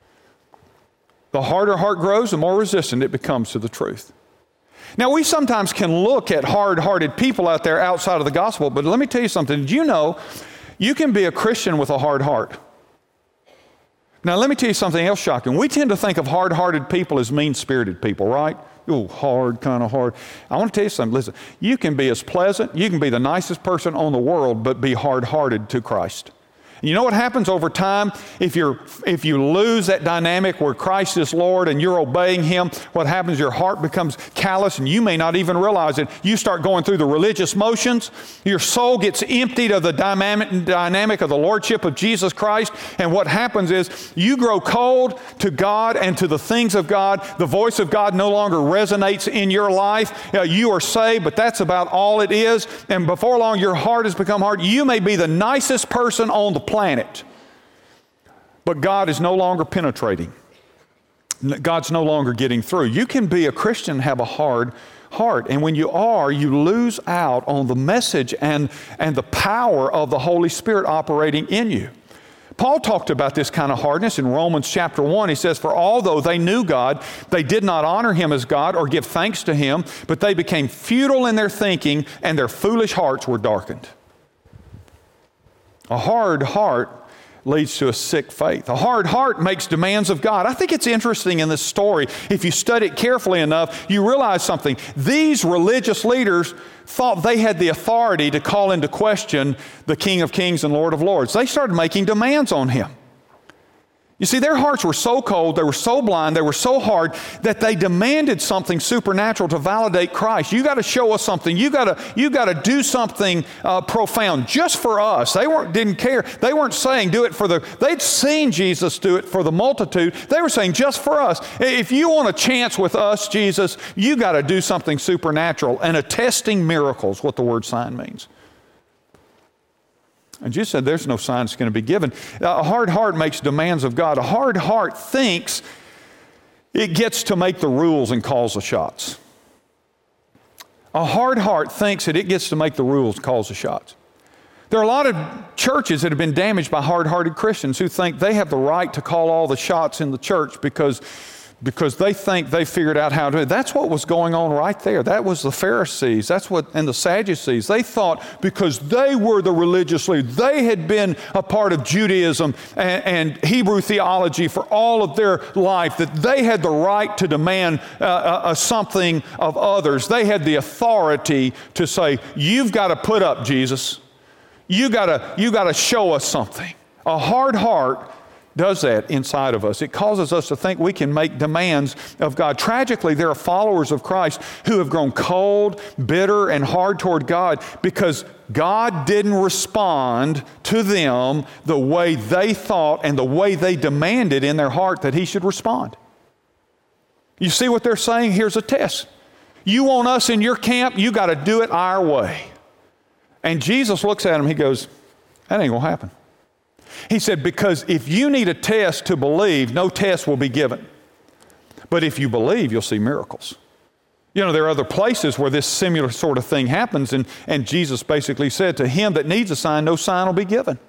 The harder heart grows, the more resistant it becomes to the truth. Now, we sometimes can look at hard-hearted people out there outside of the gospel, but let me tell you something. Did you know You can be a Christian with a hard heart. Now, let me tell you something else shocking. We tend to think of hard-hearted people as mean-spirited people, right? Oh, hard, kind of hard. I want to tell you something. Listen, you can be as pleasant, you can be the nicest person on the world, but be hard-hearted to Christ. You know what happens over time? If you lose that dynamic where Christ is Lord and you're obeying Him, what happens? Your heart becomes callous and you may not even realize it. You start going through the religious motions. Your soul gets emptied of the dynamic of the Lordship of Jesus Christ. And what happens is you grow cold to God and to the things of God. The voice of God no longer resonates in your life. You are saved, but that's about all it is. And before long, your heart has become hard. You may be the nicest person on the planet, but God is no longer penetrating. God's no longer getting through. You can be a Christian and have a hard heart, and when you are, you lose out on the message and the power of the Holy Spirit operating in you. Paul talked about this kind of hardness in Romans chapter 1. He says, "For although they knew God, they did not honor Him as God or give thanks to Him, but they became futile in their thinking, and their foolish hearts were darkened." A hard heart leads to a sick faith. A hard heart makes demands of God. I think it's interesting in this story. If you study it carefully enough, you realize something. These religious leaders thought they had the authority to call into question the King of Kings and Lord of Lords. They started making demands on Him. You see, their hearts were so cold, they were so blind, they were so hard that they demanded something supernatural to validate Christ. You got to show us something. You got to do something profound just for us. They didn't care. They weren't saying do it for they'd seen Jesus do it for the multitude. They were saying just for us. If you want a chance with us, Jesus, you got to do something supernatural. And attesting miracles, what the word sign means. And Jesus said there's no sign that's going to be given. A hard heart makes demands of God. A hard heart thinks it gets to make the rules and calls the shots. A hard heart thinks that it gets to make the rules and calls the shots. There are a lot of churches that have been damaged by hard-hearted Christians who think they have the right to call all the shots in the church because they think they figured out how to. That's what was going on right there. That was the Pharisees. And the Sadducees. They thought because they were the religious leaders, they had been a part of Judaism and Hebrew theology for all of their life, that they had the right to demand something of others. They had the authority to say, you've got to put up, Jesus. You got to show us something. A hard heart does that inside of us. It causes us to think we can make demands of God. Tragically, there are followers of Christ who have grown cold, bitter, and hard toward God because God didn't respond to them the way they thought and the way they demanded in their heart that He should respond. You see what they're saying? Here's a test. You want us in your camp, you got to do it our way. And Jesus looks at them, He goes, that ain't going to happen. He said, because if you need a test to believe, no test will be given. But if you believe, you'll see miracles. You know, there are other places where this similar sort of thing happens, and Jesus basically said, to him that needs a sign, no sign will be given.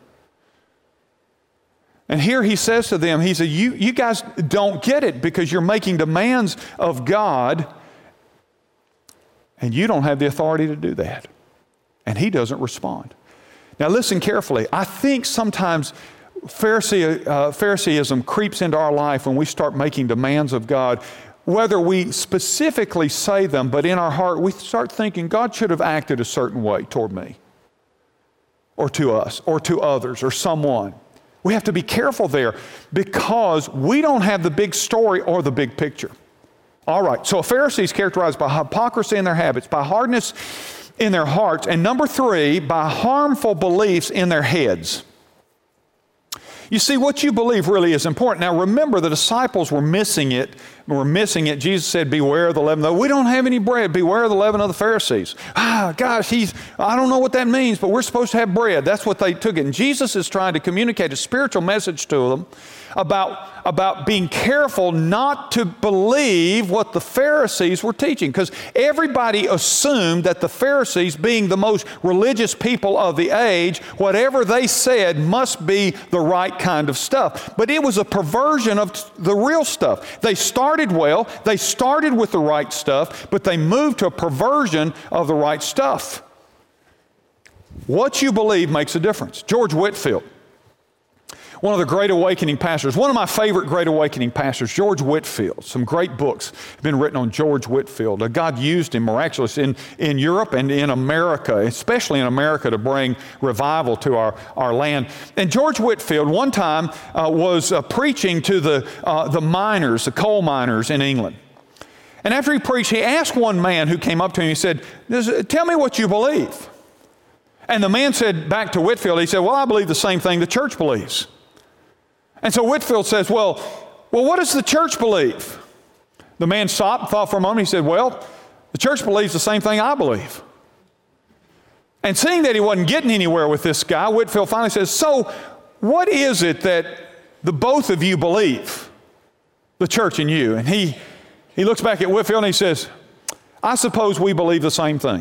And here He says to them, He said, you guys don't get it because you're making demands of God, and you don't have the authority to do that. And He doesn't respond. Now listen carefully. I think sometimes Phariseeism creeps into our life when we start making demands of God, whether we specifically say them, but in our heart we start thinking God should have acted a certain way toward me, or to us, or to others, or someone. We have to be careful there because we don't have the big story or the big picture. All right, so a Pharisee is characterized by hypocrisy in their habits, by hardness in their hearts, and number 3, by harmful beliefs in their heads. You see, what you believe really is important. Now remember, the disciples were missing it. Jesus said, beware of the leaven. We don't have any bread. Beware of the leaven of the Pharisees. Gosh, I don't know what that means, but we're supposed to have bread. That's what they took it. And Jesus is trying to communicate a spiritual message to them about being careful not to believe what the Pharisees were teaching. Because everybody assumed that the Pharisees, being the most religious people of the age, whatever they said must be the right kind of stuff. But it was a perversion of the real stuff. They started well, they started with the right stuff, but they moved to a perversion of the right stuff. What you believe makes a difference. George Whitefield, one of the Great Awakening pastors, one of my favorite Great Awakening pastors, George Whitefield. Some great books have been written on George Whitefield. God used him miraculously in Europe and in America, especially in America, to bring revival to our land. And George Whitefield one time was preaching to the miners, the coal miners in England. And after he preached, he asked one man who came up to him, he said, "Tell me what you believe." And the man said back to Whitefield, he said, "Well, I believe the same thing the church believes." And so Whitefield says, well, what does the church believe? The man stopped, thought for a moment. He said, well, the church believes the same thing I believe. And seeing that he wasn't getting anywhere with this guy, Whitefield finally says, so what is it that the both of you believe, the church and you? And he looks back at Whitefield and he says, I suppose we believe the same thing.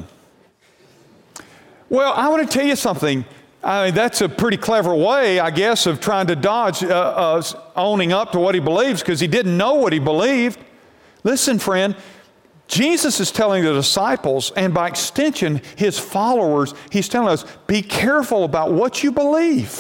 Well, I want to tell you something. I mean, that's a pretty clever way, I guess, of trying to dodge owning up to what he believes, because he didn't know what he believed. Listen, friend, Jesus is telling the disciples, and by extension, his followers, he's telling us, be careful about what you believe.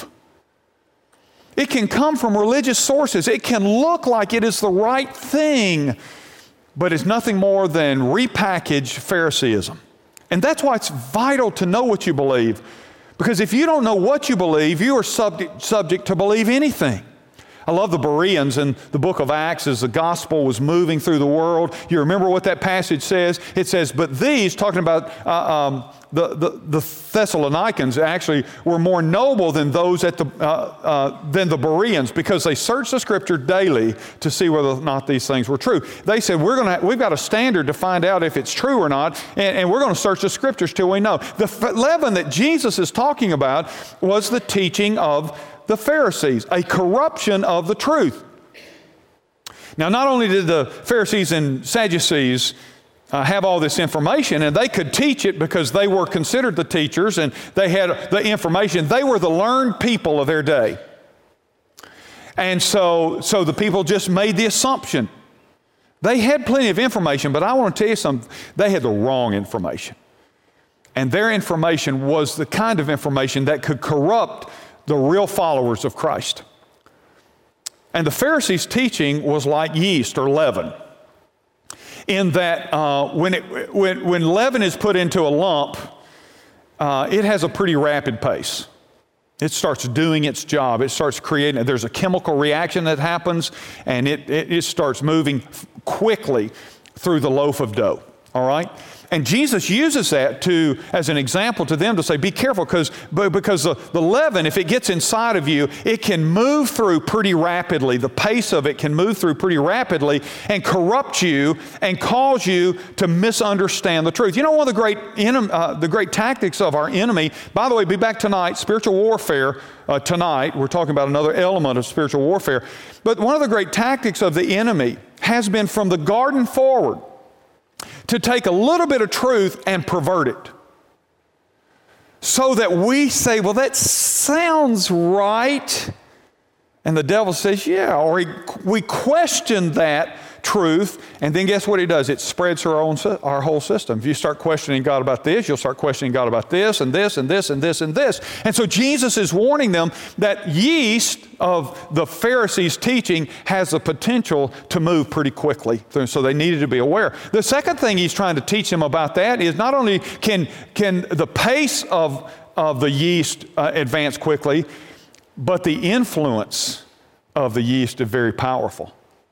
It can come from religious sources. It can look like it is the right thing, but it's nothing more than repackaged Phariseeism. And that's why it's vital to know what you believe. Because if you don't know what you believe, you are subject to believe anything. I love the Bereans in the book of Acts as the gospel was moving through the world. You remember what that passage says? It says, but these, talking about the Thessalonians, actually were more noble than those than the Bereans, because they searched the Scripture daily to see whether or not these things were true. They said, we've got a standard to find out if it's true or not, and we're going to search the Scriptures till we know. The leaven that Jesus is talking about was the teaching of the Pharisees, a corruption of the truth. Now, not only did the Pharisees and Sadducees have all this information, and they could teach it because they were considered the teachers and they had the information. They were the learned people of their day. And so the people just made the assumption. They had plenty of information, but I want to tell you something. They had the wrong information. And their information was the kind of information that could corrupt the real followers of Christ. And the Pharisees' teaching was like yeast or leaven, in that when leaven is put into a lump, it has a pretty rapid pace. It starts doing its job. It starts creating, there's a chemical reaction that happens, and it starts moving quickly through the loaf of dough, all right? And Jesus uses that as an example to them to say, be careful, because the leaven, if it gets inside of you, it can move through pretty rapidly. The pace of it can move through pretty rapidly and corrupt you and cause you to misunderstand the truth. You know, one of the great tactics of our enemy, by the way, be back tonight, spiritual warfare tonight. We're talking about another element of spiritual warfare. But one of the great tactics of the enemy has been from the garden forward to take a little bit of truth and pervert it, so that we say, well, that sounds right. And the devil says, yeah, or we question that truth, and then guess what he does? It spreads our whole system. If you start questioning God about this, you'll start questioning God about this, and this, and this, and this, and this. And so Jesus is warning them that yeast of the Pharisees' teaching has the potential to move pretty quickly. So they needed to be aware. The second thing he's trying to teach them about that is not only can the pace of the yeast advance quickly, but the influence of the yeast is very powerful.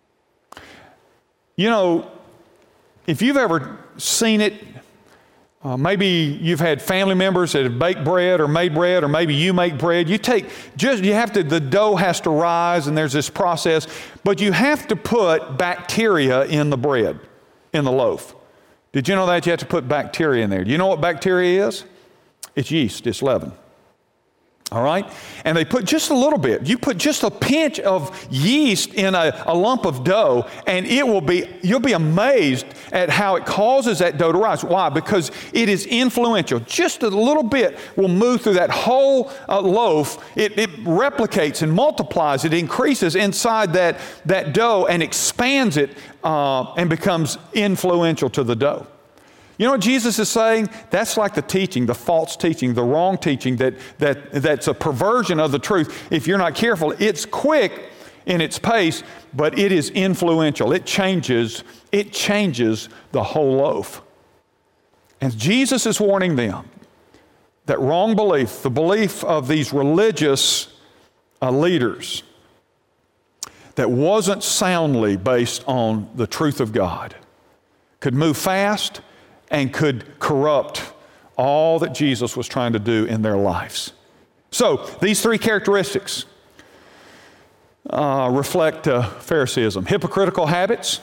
You know, if you've ever seen it, maybe you've had family members that have baked bread or made bread, or maybe you make bread. The dough has to rise, and there's this process, but you have to put bacteria in the bread, in the loaf. Did you know that you have to put bacteria in there? Do you know what bacteria is? It's yeast, it's leaven. All right? And they put just a little bit. You put just a pinch of yeast in a lump of dough, and you'll be amazed at how it causes that dough to rise. Why? Because it is influential. Just a little bit will move through that whole loaf. It replicates and multiplies. It increases inside that dough and expands it and becomes influential to the dough. You know what Jesus is saying? That's like the teaching, the false teaching, the wrong teaching that's a perversion of the truth. If you're not careful, it's quick in its pace, but it is influential. It changes the whole loaf. And Jesus is warning them that wrong belief, the belief of these religious leaders that wasn't soundly based on the truth of God, could move fast and could corrupt all that Jesus was trying to do in their lives. So these three characteristics reflect Phariseeism: hypocritical habits,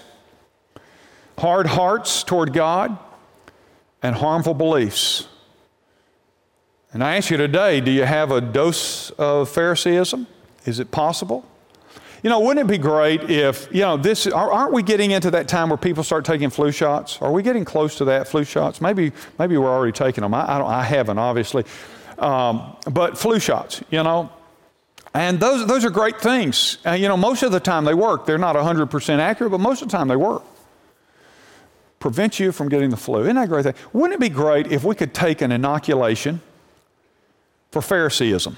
hard hearts toward God, and harmful beliefs. And I ask you today, do you have a dose of Phariseeism? Is it possible? You know, wouldn't it be great if, aren't we getting into that time where people start taking flu shots? Are we getting close to that, flu shots? Maybe we're already taking them. I haven't, obviously. But flu shots, and those are great things. Most of the time they work. They're not 100% accurate, but most of the time they work. Prevent you from getting the flu. Isn't that a great thing? Wouldn't it be great if we could take an inoculation for Phariseeism?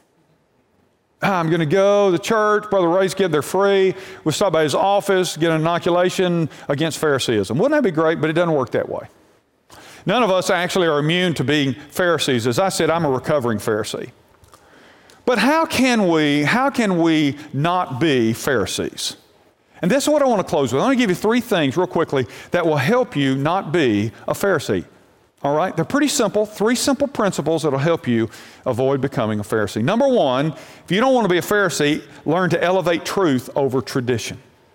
I'm going to go to church, Brother Ray's kid, they're free. We'll stop by his office, get an inoculation against Phariseeism. Wouldn't that be great? But it doesn't work that way. None of us actually are immune to being Pharisees. As I said, I'm a recovering Pharisee. But how can we not be Pharisees? And this is what I want to close with. I'm going to give you three things real quickly that will help you not be a Pharisee. All right? They're pretty simple, three simple principles that will help you avoid becoming a Pharisee. Number one, if you don't want to be a Pharisee, learn to elevate truth over tradition.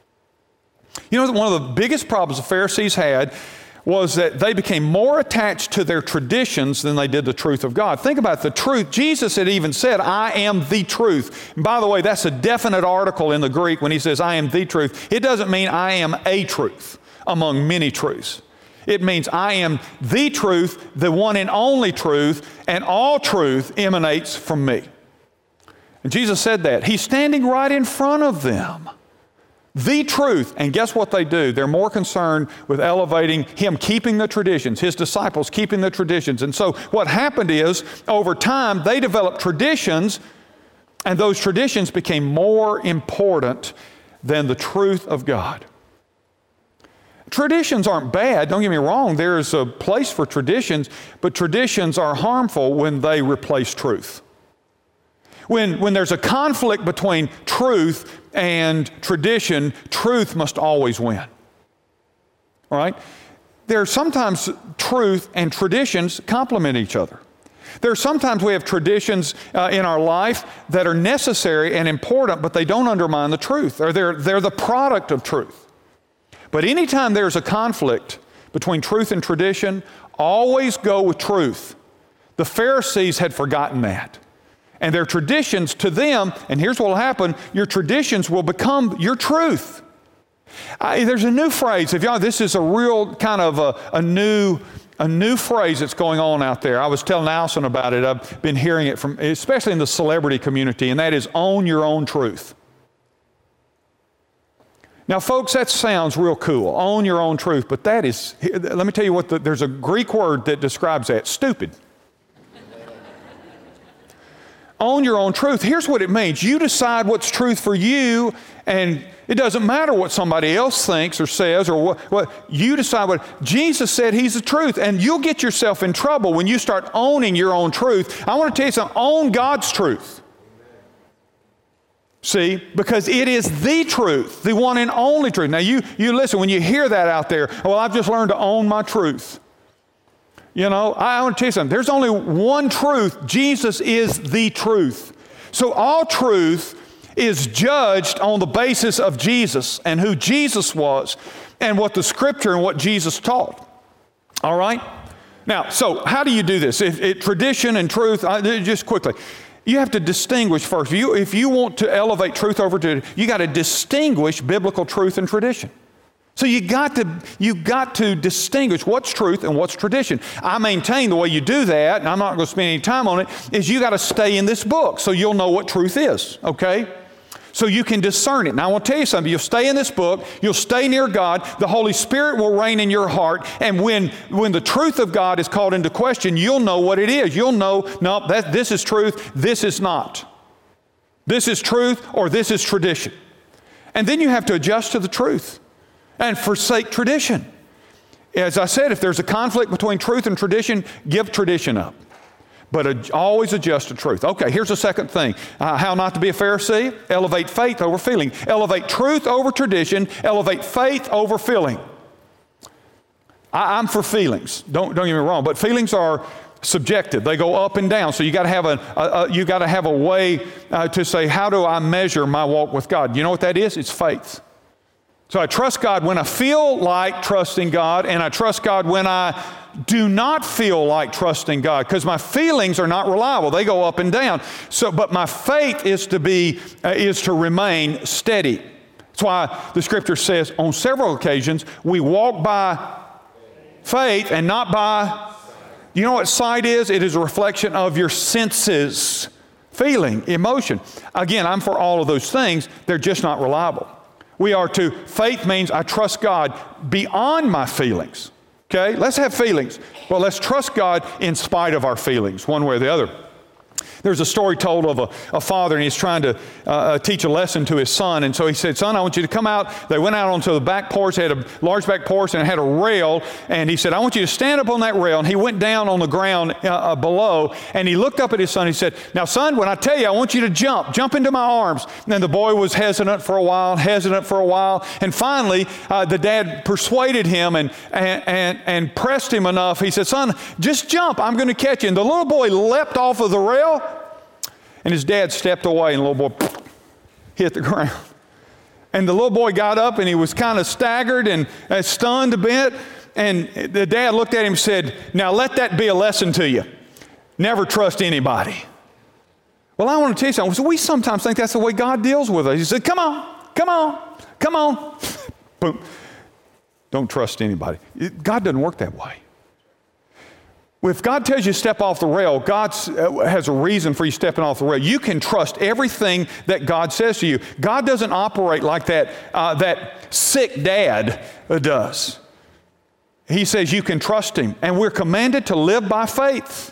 You know, one of the biggest problems the Pharisees had was that they became more attached to their traditions than they did the truth of God. Think about the truth. Jesus had even said, I am the truth. And by the way, that's a definite article in the Greek when he says, I am the truth. It doesn't mean I am a truth among many truths. It means I am the truth, the one and only truth, and all truth emanates from me. And Jesus said that. He's standing right in front of them. The truth. And guess what they do? They're more concerned with elevating Him, keeping the traditions, His disciples keeping the traditions. And so what happened is, over time, they developed traditions, and those traditions became more important than the truth of God. Traditions aren't bad, don't get me wrong. There's a place for traditions, but traditions are harmful when they replace truth. When there's a conflict between truth and tradition, truth must always win. All right? There's sometimes truth and traditions complement each other. There's sometimes we have traditions in our life that are necessary and important, but they don't undermine the truth, or they're the product of truth. But anytime there's a conflict between truth and tradition, always go with truth. The Pharisees had forgotten that. And their traditions to them, and here's what will happen, your traditions will become your truth. There's a new phrase. This is a real kind of a new phrase that's going on out there. I was telling Allison about it. I've been hearing it from, especially in the celebrity community, and that is own your own truth. Now, folks, that sounds real cool. Own your own truth, but that is, let me tell you what, there's a Greek word that describes that, stupid. Own your own truth. Here's what it means. You decide what's truth for you, and it doesn't matter what somebody else thinks or says or what you decide what. Jesus said He's the truth, and you'll get yourself in trouble when you start owning your own truth. I want to tell you something. Own God's truth. See, because it is the truth, the one and only truth. Now, you listen, when you hear that out there, well, I've just learned to own my truth. I want to tell you something. There's only one truth. Jesus is the truth. So all truth is judged on the basis of Jesus and who Jesus was and what the Scripture and what Jesus taught. All right? Now, so how do you do this? Tradition and truth, just quickly. You have to distinguish first. If you want to elevate truth over to, you got to distinguish biblical truth and tradition. So you got to distinguish what's truth and what's tradition. I maintain the way you do that, and I'm not going to spend any time on it, is you got to stay in this book so you'll know what truth is, okay? so you can discern it. Now I want to tell you something. You'll stay in this book. You'll stay near God. The Holy Spirit will reign in your heart. And when the truth of God is called into question, you'll know what it is. You'll know, no, this is truth. This is not. This is truth or this is tradition. And then you have to adjust to the truth and forsake tradition. As I said, if there's a conflict between truth and tradition, give tradition up. But always adjust to truth. Okay, here's the second thing. How not to be a Pharisee? Elevate faith over feeling. Elevate truth over tradition. Elevate faith over feeling. I'm for feelings. Don't get me wrong, but feelings are subjective. They go up and down. So you got to have a way to say, how do I measure my walk with God? You know what that is? It's faith. So I trust God when I feel like trusting God, and I trust God when I do not feel like trusting God, because my feelings are not reliable. They go up and down. But my faith is to remain steady. That's why the Scripture says on several occasions we walk by faith and not by. You know what sight is? It is a reflection of your senses, feeling, emotion. Again, I'm for all of those things. They're just not reliable. Faith means I trust God beyond my feelings. Okay? Let's have feelings. Well, let's trust God in spite of our feelings, one way or the other. There's a story told of a father, and he's trying to teach a lesson to his son. And so he said, son, I want you to come out. They went out onto the back porch. They had a large back porch, and it had a rail. And he said, I want you to stand up on that rail. And he went down on the ground below, and he looked up at his son. He said, now, son, when I tell you, I want you to jump into my arms. And the boy was hesitant for a while. And finally, the dad persuaded him and pressed him enough. He said, son, just jump. I'm going to catch you. And the little boy leapt off of the rail. And his dad stepped away, and the little boy hit the ground. And the little boy got up, and he was kind of staggered and stunned a bit. And the dad looked at him and said, now let that be a lesson to you. Never trust anybody. Well, I want to tell you something. So we sometimes think that's the way God deals with us. He said, come on. Boom. Don't trust anybody. God doesn't work that way. If God tells you to step off the rail, God has a reason for you stepping off the rail. You can trust everything that God says to you. God doesn't operate like that sick dad does. He says you can trust Him, and we're commanded to live by faith.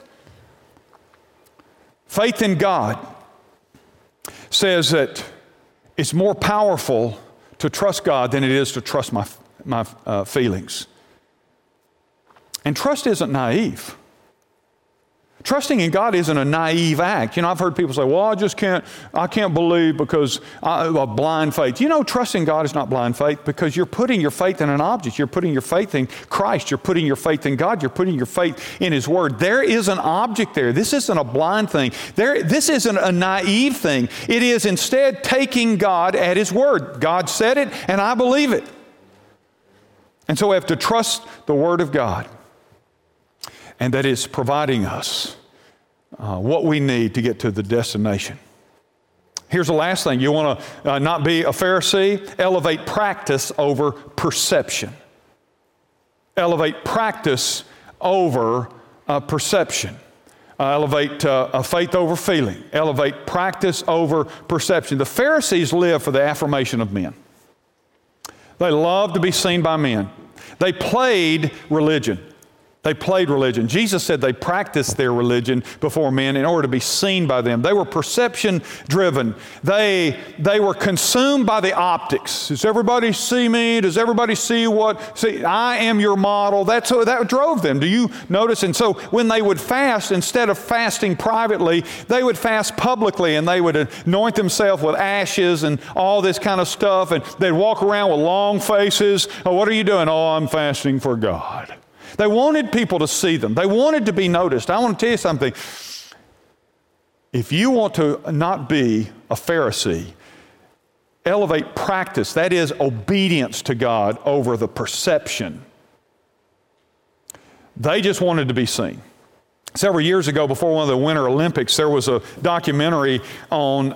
Faith in God says that it's more powerful to trust God than it is to trust my feelings. And trust isn't naive. Trusting in God isn't a naive act. You know, I've heard people say, well, I can't believe because of blind faith. You know, trusting God is not blind faith, because you're putting your faith in an object. You're putting your faith in Christ. You're putting your faith in God. You're putting your faith in His Word. There is an object there. This isn't a blind thing. This isn't a naive thing. It is instead taking God at His Word. God said it, and I believe it. And so we have to trust the Word of God. And that is providing us what we need to get to the destination. Here's the last thing. You want to not be a Pharisee? Elevate practice over perception. Elevate practice over perception. Elevate faith over feeling. Elevate practice over perception. The Pharisees lived for the affirmation of men. They loved to be seen by men. They played religion. Jesus said they practiced their religion before men in order to be seen by them. They were perception driven. They were consumed by the optics. Does everybody see me? Does everybody see I am your model? That drove them. Do you notice? And so when they would fast, instead of fasting privately, they would fast publicly, and they would anoint themselves with ashes and all this kind of stuff, and they'd walk around with long faces. Oh, what are you doing? Oh, I'm fasting for God. They wanted people to see them. They wanted to be noticed. I want to tell you something. If you want to not be a Pharisee, elevate practice, that is obedience to God, over the perception. They just wanted to be seen. Several years ago, before one of the Winter Olympics, there was a documentary on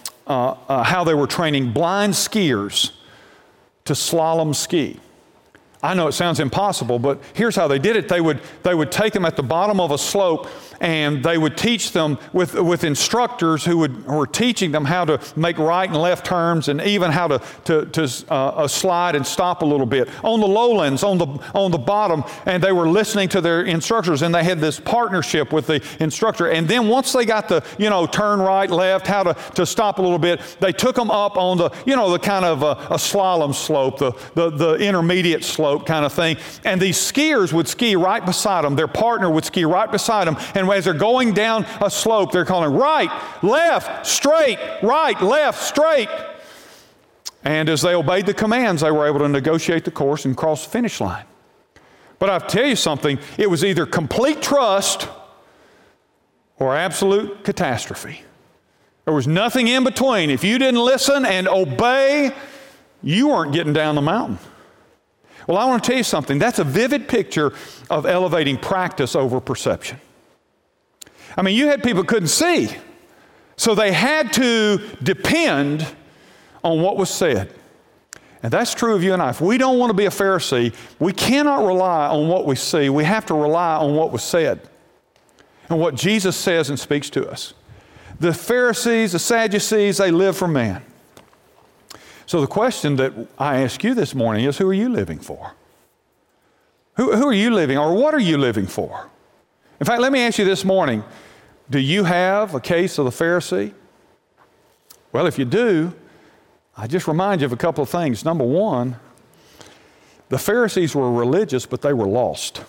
how they were training blind skiers to slalom ski. I know it sounds impossible, but here's how they did it. They would take them at the bottom of a slope, and they would teach them with instructors who were teaching them how to make right and left turns, and even how to slide and stop a little bit on the lowlands, on the bottom. And they were listening to their instructors, and they had this partnership with the instructor. And then once they got the turn right, left, how to stop a little bit, they took them up on the the kind of a slalom slope, the intermediate slope kind of thing. And these skiers would ski right beside them. Their partner would ski right beside them. And as they're going down a slope, they're calling right, left, straight, right, left, straight. And as they obeyed the commands, they were able to negotiate the course and cross the finish line. But I'll tell you something, it was either complete trust or absolute catastrophe. There was nothing in between. If you didn't listen and obey, you weren't getting down the mountain. Well, I want to tell you something. That's a vivid picture of elevating practice over perception. I mean, you had people who couldn't see, so they had to depend on what was said. And that's true of you and I. If we don't want to be a Pharisee, we cannot rely on what we see. We have to rely on what was said and what Jesus says and speaks to us. The Pharisees, the Sadducees, they live for man. So the question that I ask you this morning is, who are you living for? Who are you living, or what are you living for? In fact, let me ask you this morning, do you have a case of the Pharisee? Well, if you do, I just remind you of a couple of things. Number one, the Pharisees were religious, but they were lost.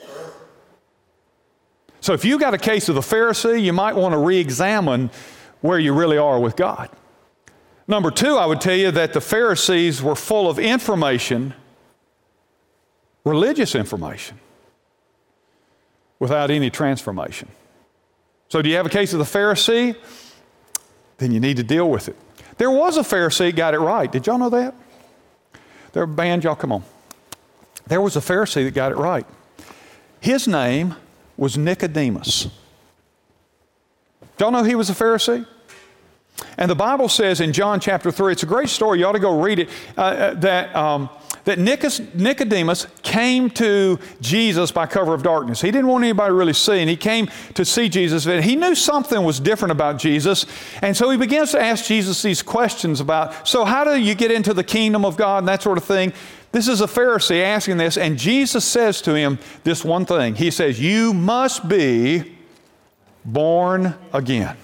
So if you got a case of the Pharisee, you might want to re-examine where you really are with God. Number two, I would tell you that the Pharisees were full of information, religious information, without any transformation. So do you have a case of the Pharisee? Then you need to deal with it. There was a Pharisee that got it right. Did y'all know that? There, band, y'all come on. There was a Pharisee that got it right. His name was Nicodemus. Y'all know he was a Pharisee? And the Bible says in John chapter 3, it's a great story, you ought to go read it, that Nicodemus came to Jesus by cover of darkness. He didn't want anybody to really see, and he came to see Jesus. He knew something was different about Jesus, and so he begins to ask Jesus these questions about, so how do you get into the kingdom of God and that sort of thing? This is a Pharisee asking this, and Jesus says to him this one thing. He says, you must be born again.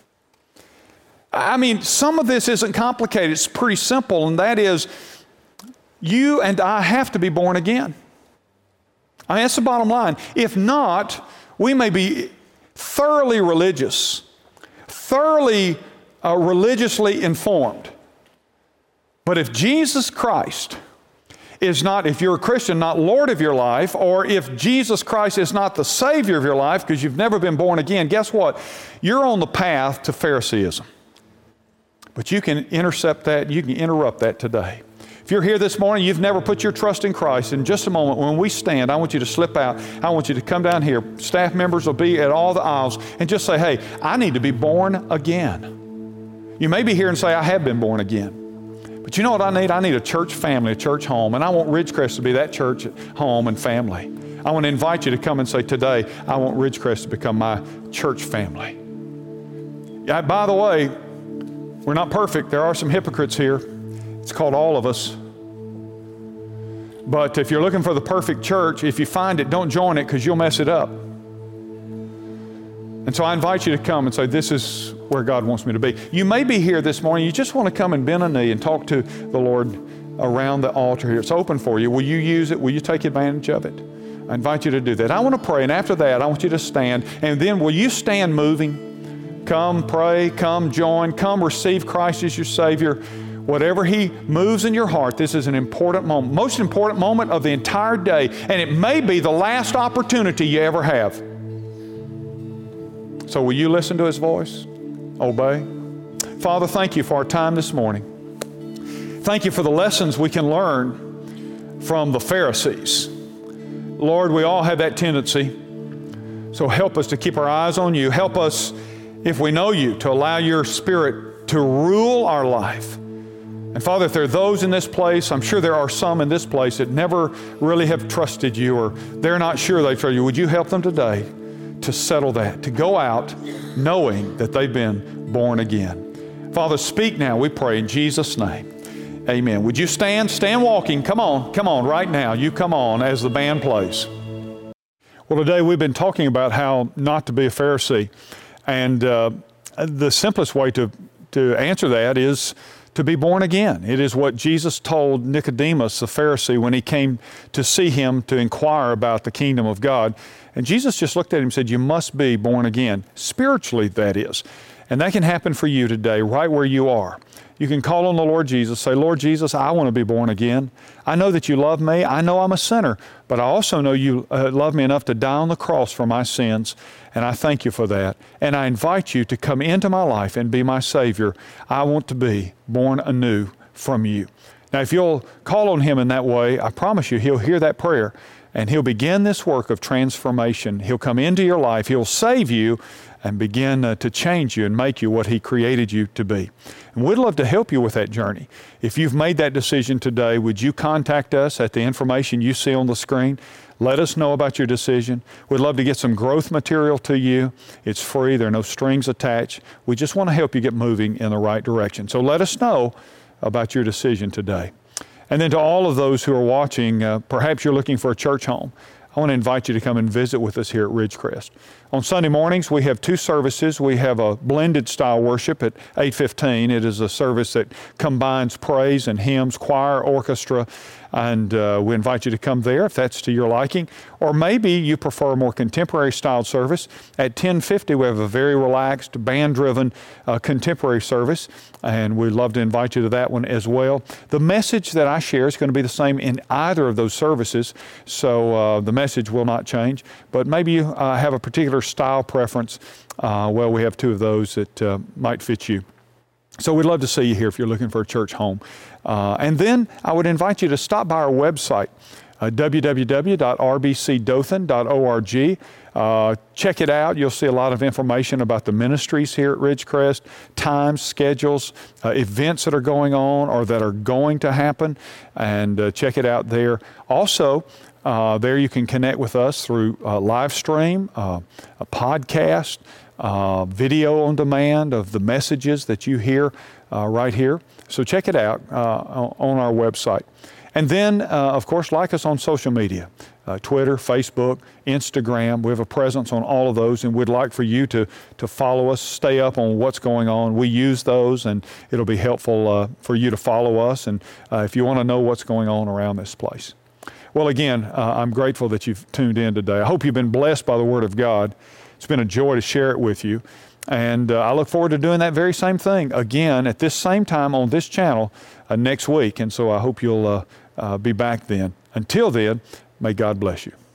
I mean, some of this isn't complicated. It's pretty simple, and that is, you and I have to be born again. I mean, that's the bottom line. If not, we may be thoroughly religious, thoroughly religiously informed. But if Jesus Christ is not, if you're a Christian, not Lord of your life, or if Jesus Christ is not the Savior of your life because you've never been born again, guess what? You're on the path to Phariseeism. But you can intercept that, you can interrupt that today. If you're here this morning, you've never put your trust in Christ, in just a moment, when we stand, I want you to slip out. I want you to come down here. Staff members will be at all the aisles and just say, hey, I need to be born again. You may be here and say, I have been born again. But you know what I need? I need a church family, a church home. And I want Ridgecrest to be that church home and family. I want to invite you to come and say, today, I want Ridgecrest to become my church family. Yeah, by the way, we're not perfect. There are some hypocrites here. It's called all of us. But if you're looking for the perfect church, if you find it, don't join it because you'll mess it up. And so I invite you to come and say, this is where God wants me to be. You may be here this morning. You just want to come and bend a knee and talk to the Lord around the altar here. It's open for you. Will you use it? Will you take advantage of it? I invite you to do that. I want to pray, and after that, I want you to stand. And then will you stand moving? Come pray, come join, come receive Christ as your Savior. Whatever He moves in your heart, this is an important moment, most important moment of the entire day, and it may be the last opportunity you ever have. So will you listen to His voice? Obey. Father, thank you for our time this morning. Thank you for the lessons we can learn from the Pharisees. Lord, we all have that tendency, so help us to keep our eyes on you. Help us, if we know you, to allow your Spirit to rule our life. And Father, if there are those in this place, I'm sure there are some in this place that never really have trusted you, or they're not sure they trust you. Would you help them today to settle that, to go out knowing that they've been born again? Father, speak now, we pray in Jesus' name. Amen. Would you stand? Stand walking. Come on right now. You come on as the band plays. Well, today we've been talking about how not to be a Pharisee. And the simplest way to answer that is to be born again. It is what Jesus told Nicodemus, the Pharisee, when he came to see him to inquire about the kingdom of God. And Jesus just looked at him and said, you must be born again. Spiritually, that is. And that can happen for you today, right where you are. You can call on the Lord Jesus, say, Lord Jesus, I want to be born again. I know that you love me. I know I'm a sinner, but I also know you love me enough to die on the cross for my sins, and I thank you for that. And I invite you to come into my life and be my Savior. I want to be born anew from you. Now, if you'll call on Him in that way, I promise you He'll hear that prayer, and He'll begin this work of transformation. He'll come into your life. He'll save you and begin to change you and make you what He created you to be. And we'd love to help you with that journey. If you've made that decision today, would you contact us at the information you see on the screen? Let us know about your decision. We'd love to get some growth material to you. It's free. There are no strings attached. We just want to help you get moving in the right direction. So let us know about your decision today. And then to all of those who are watching, perhaps you're looking for a church home. I want to invite you to come and visit with us here at Ridgecrest. On Sunday mornings, we have two services. We have a blended style worship at 8:15. It is a service that combines praise and hymns, choir, orchestra, and we invite you to come there if that's to your liking. Or maybe you prefer a more contemporary style service. At 10:50, we have a very relaxed, band-driven contemporary service, and we'd love to invite you to that one as well. The message that I share is going to be the same in either of those services, so the message will not change. But maybe you have a particular style preference. Well, we have two of those that might fit you. So we'd love to see you here if you're looking for a church home. And then I would invite you to stop by our website, www.rbcdothan.org. Check it out. You'll see a lot of information about the ministries here at Ridgecrest, times, schedules, events that are going on or that are going to happen, and check it out there. Also, there you can connect with us through live stream, a podcast, video on demand of the messages that you hear right here. So check it out on our website. And then, of course, like us on social media, Twitter, Facebook, Instagram. We have a presence on all of those, and we'd like for you to follow us, stay up on what's going on. We use those, and it'll be helpful for you to follow us, and if you want to know what's going on around this place. Well, again, I'm grateful that you've tuned in today. I hope you've been blessed by the Word of God. It's been a joy to share it with you. And I look forward to doing that very same thing again at this same time on this channel next week. And so I hope you'll be back then. Until then, may God bless you.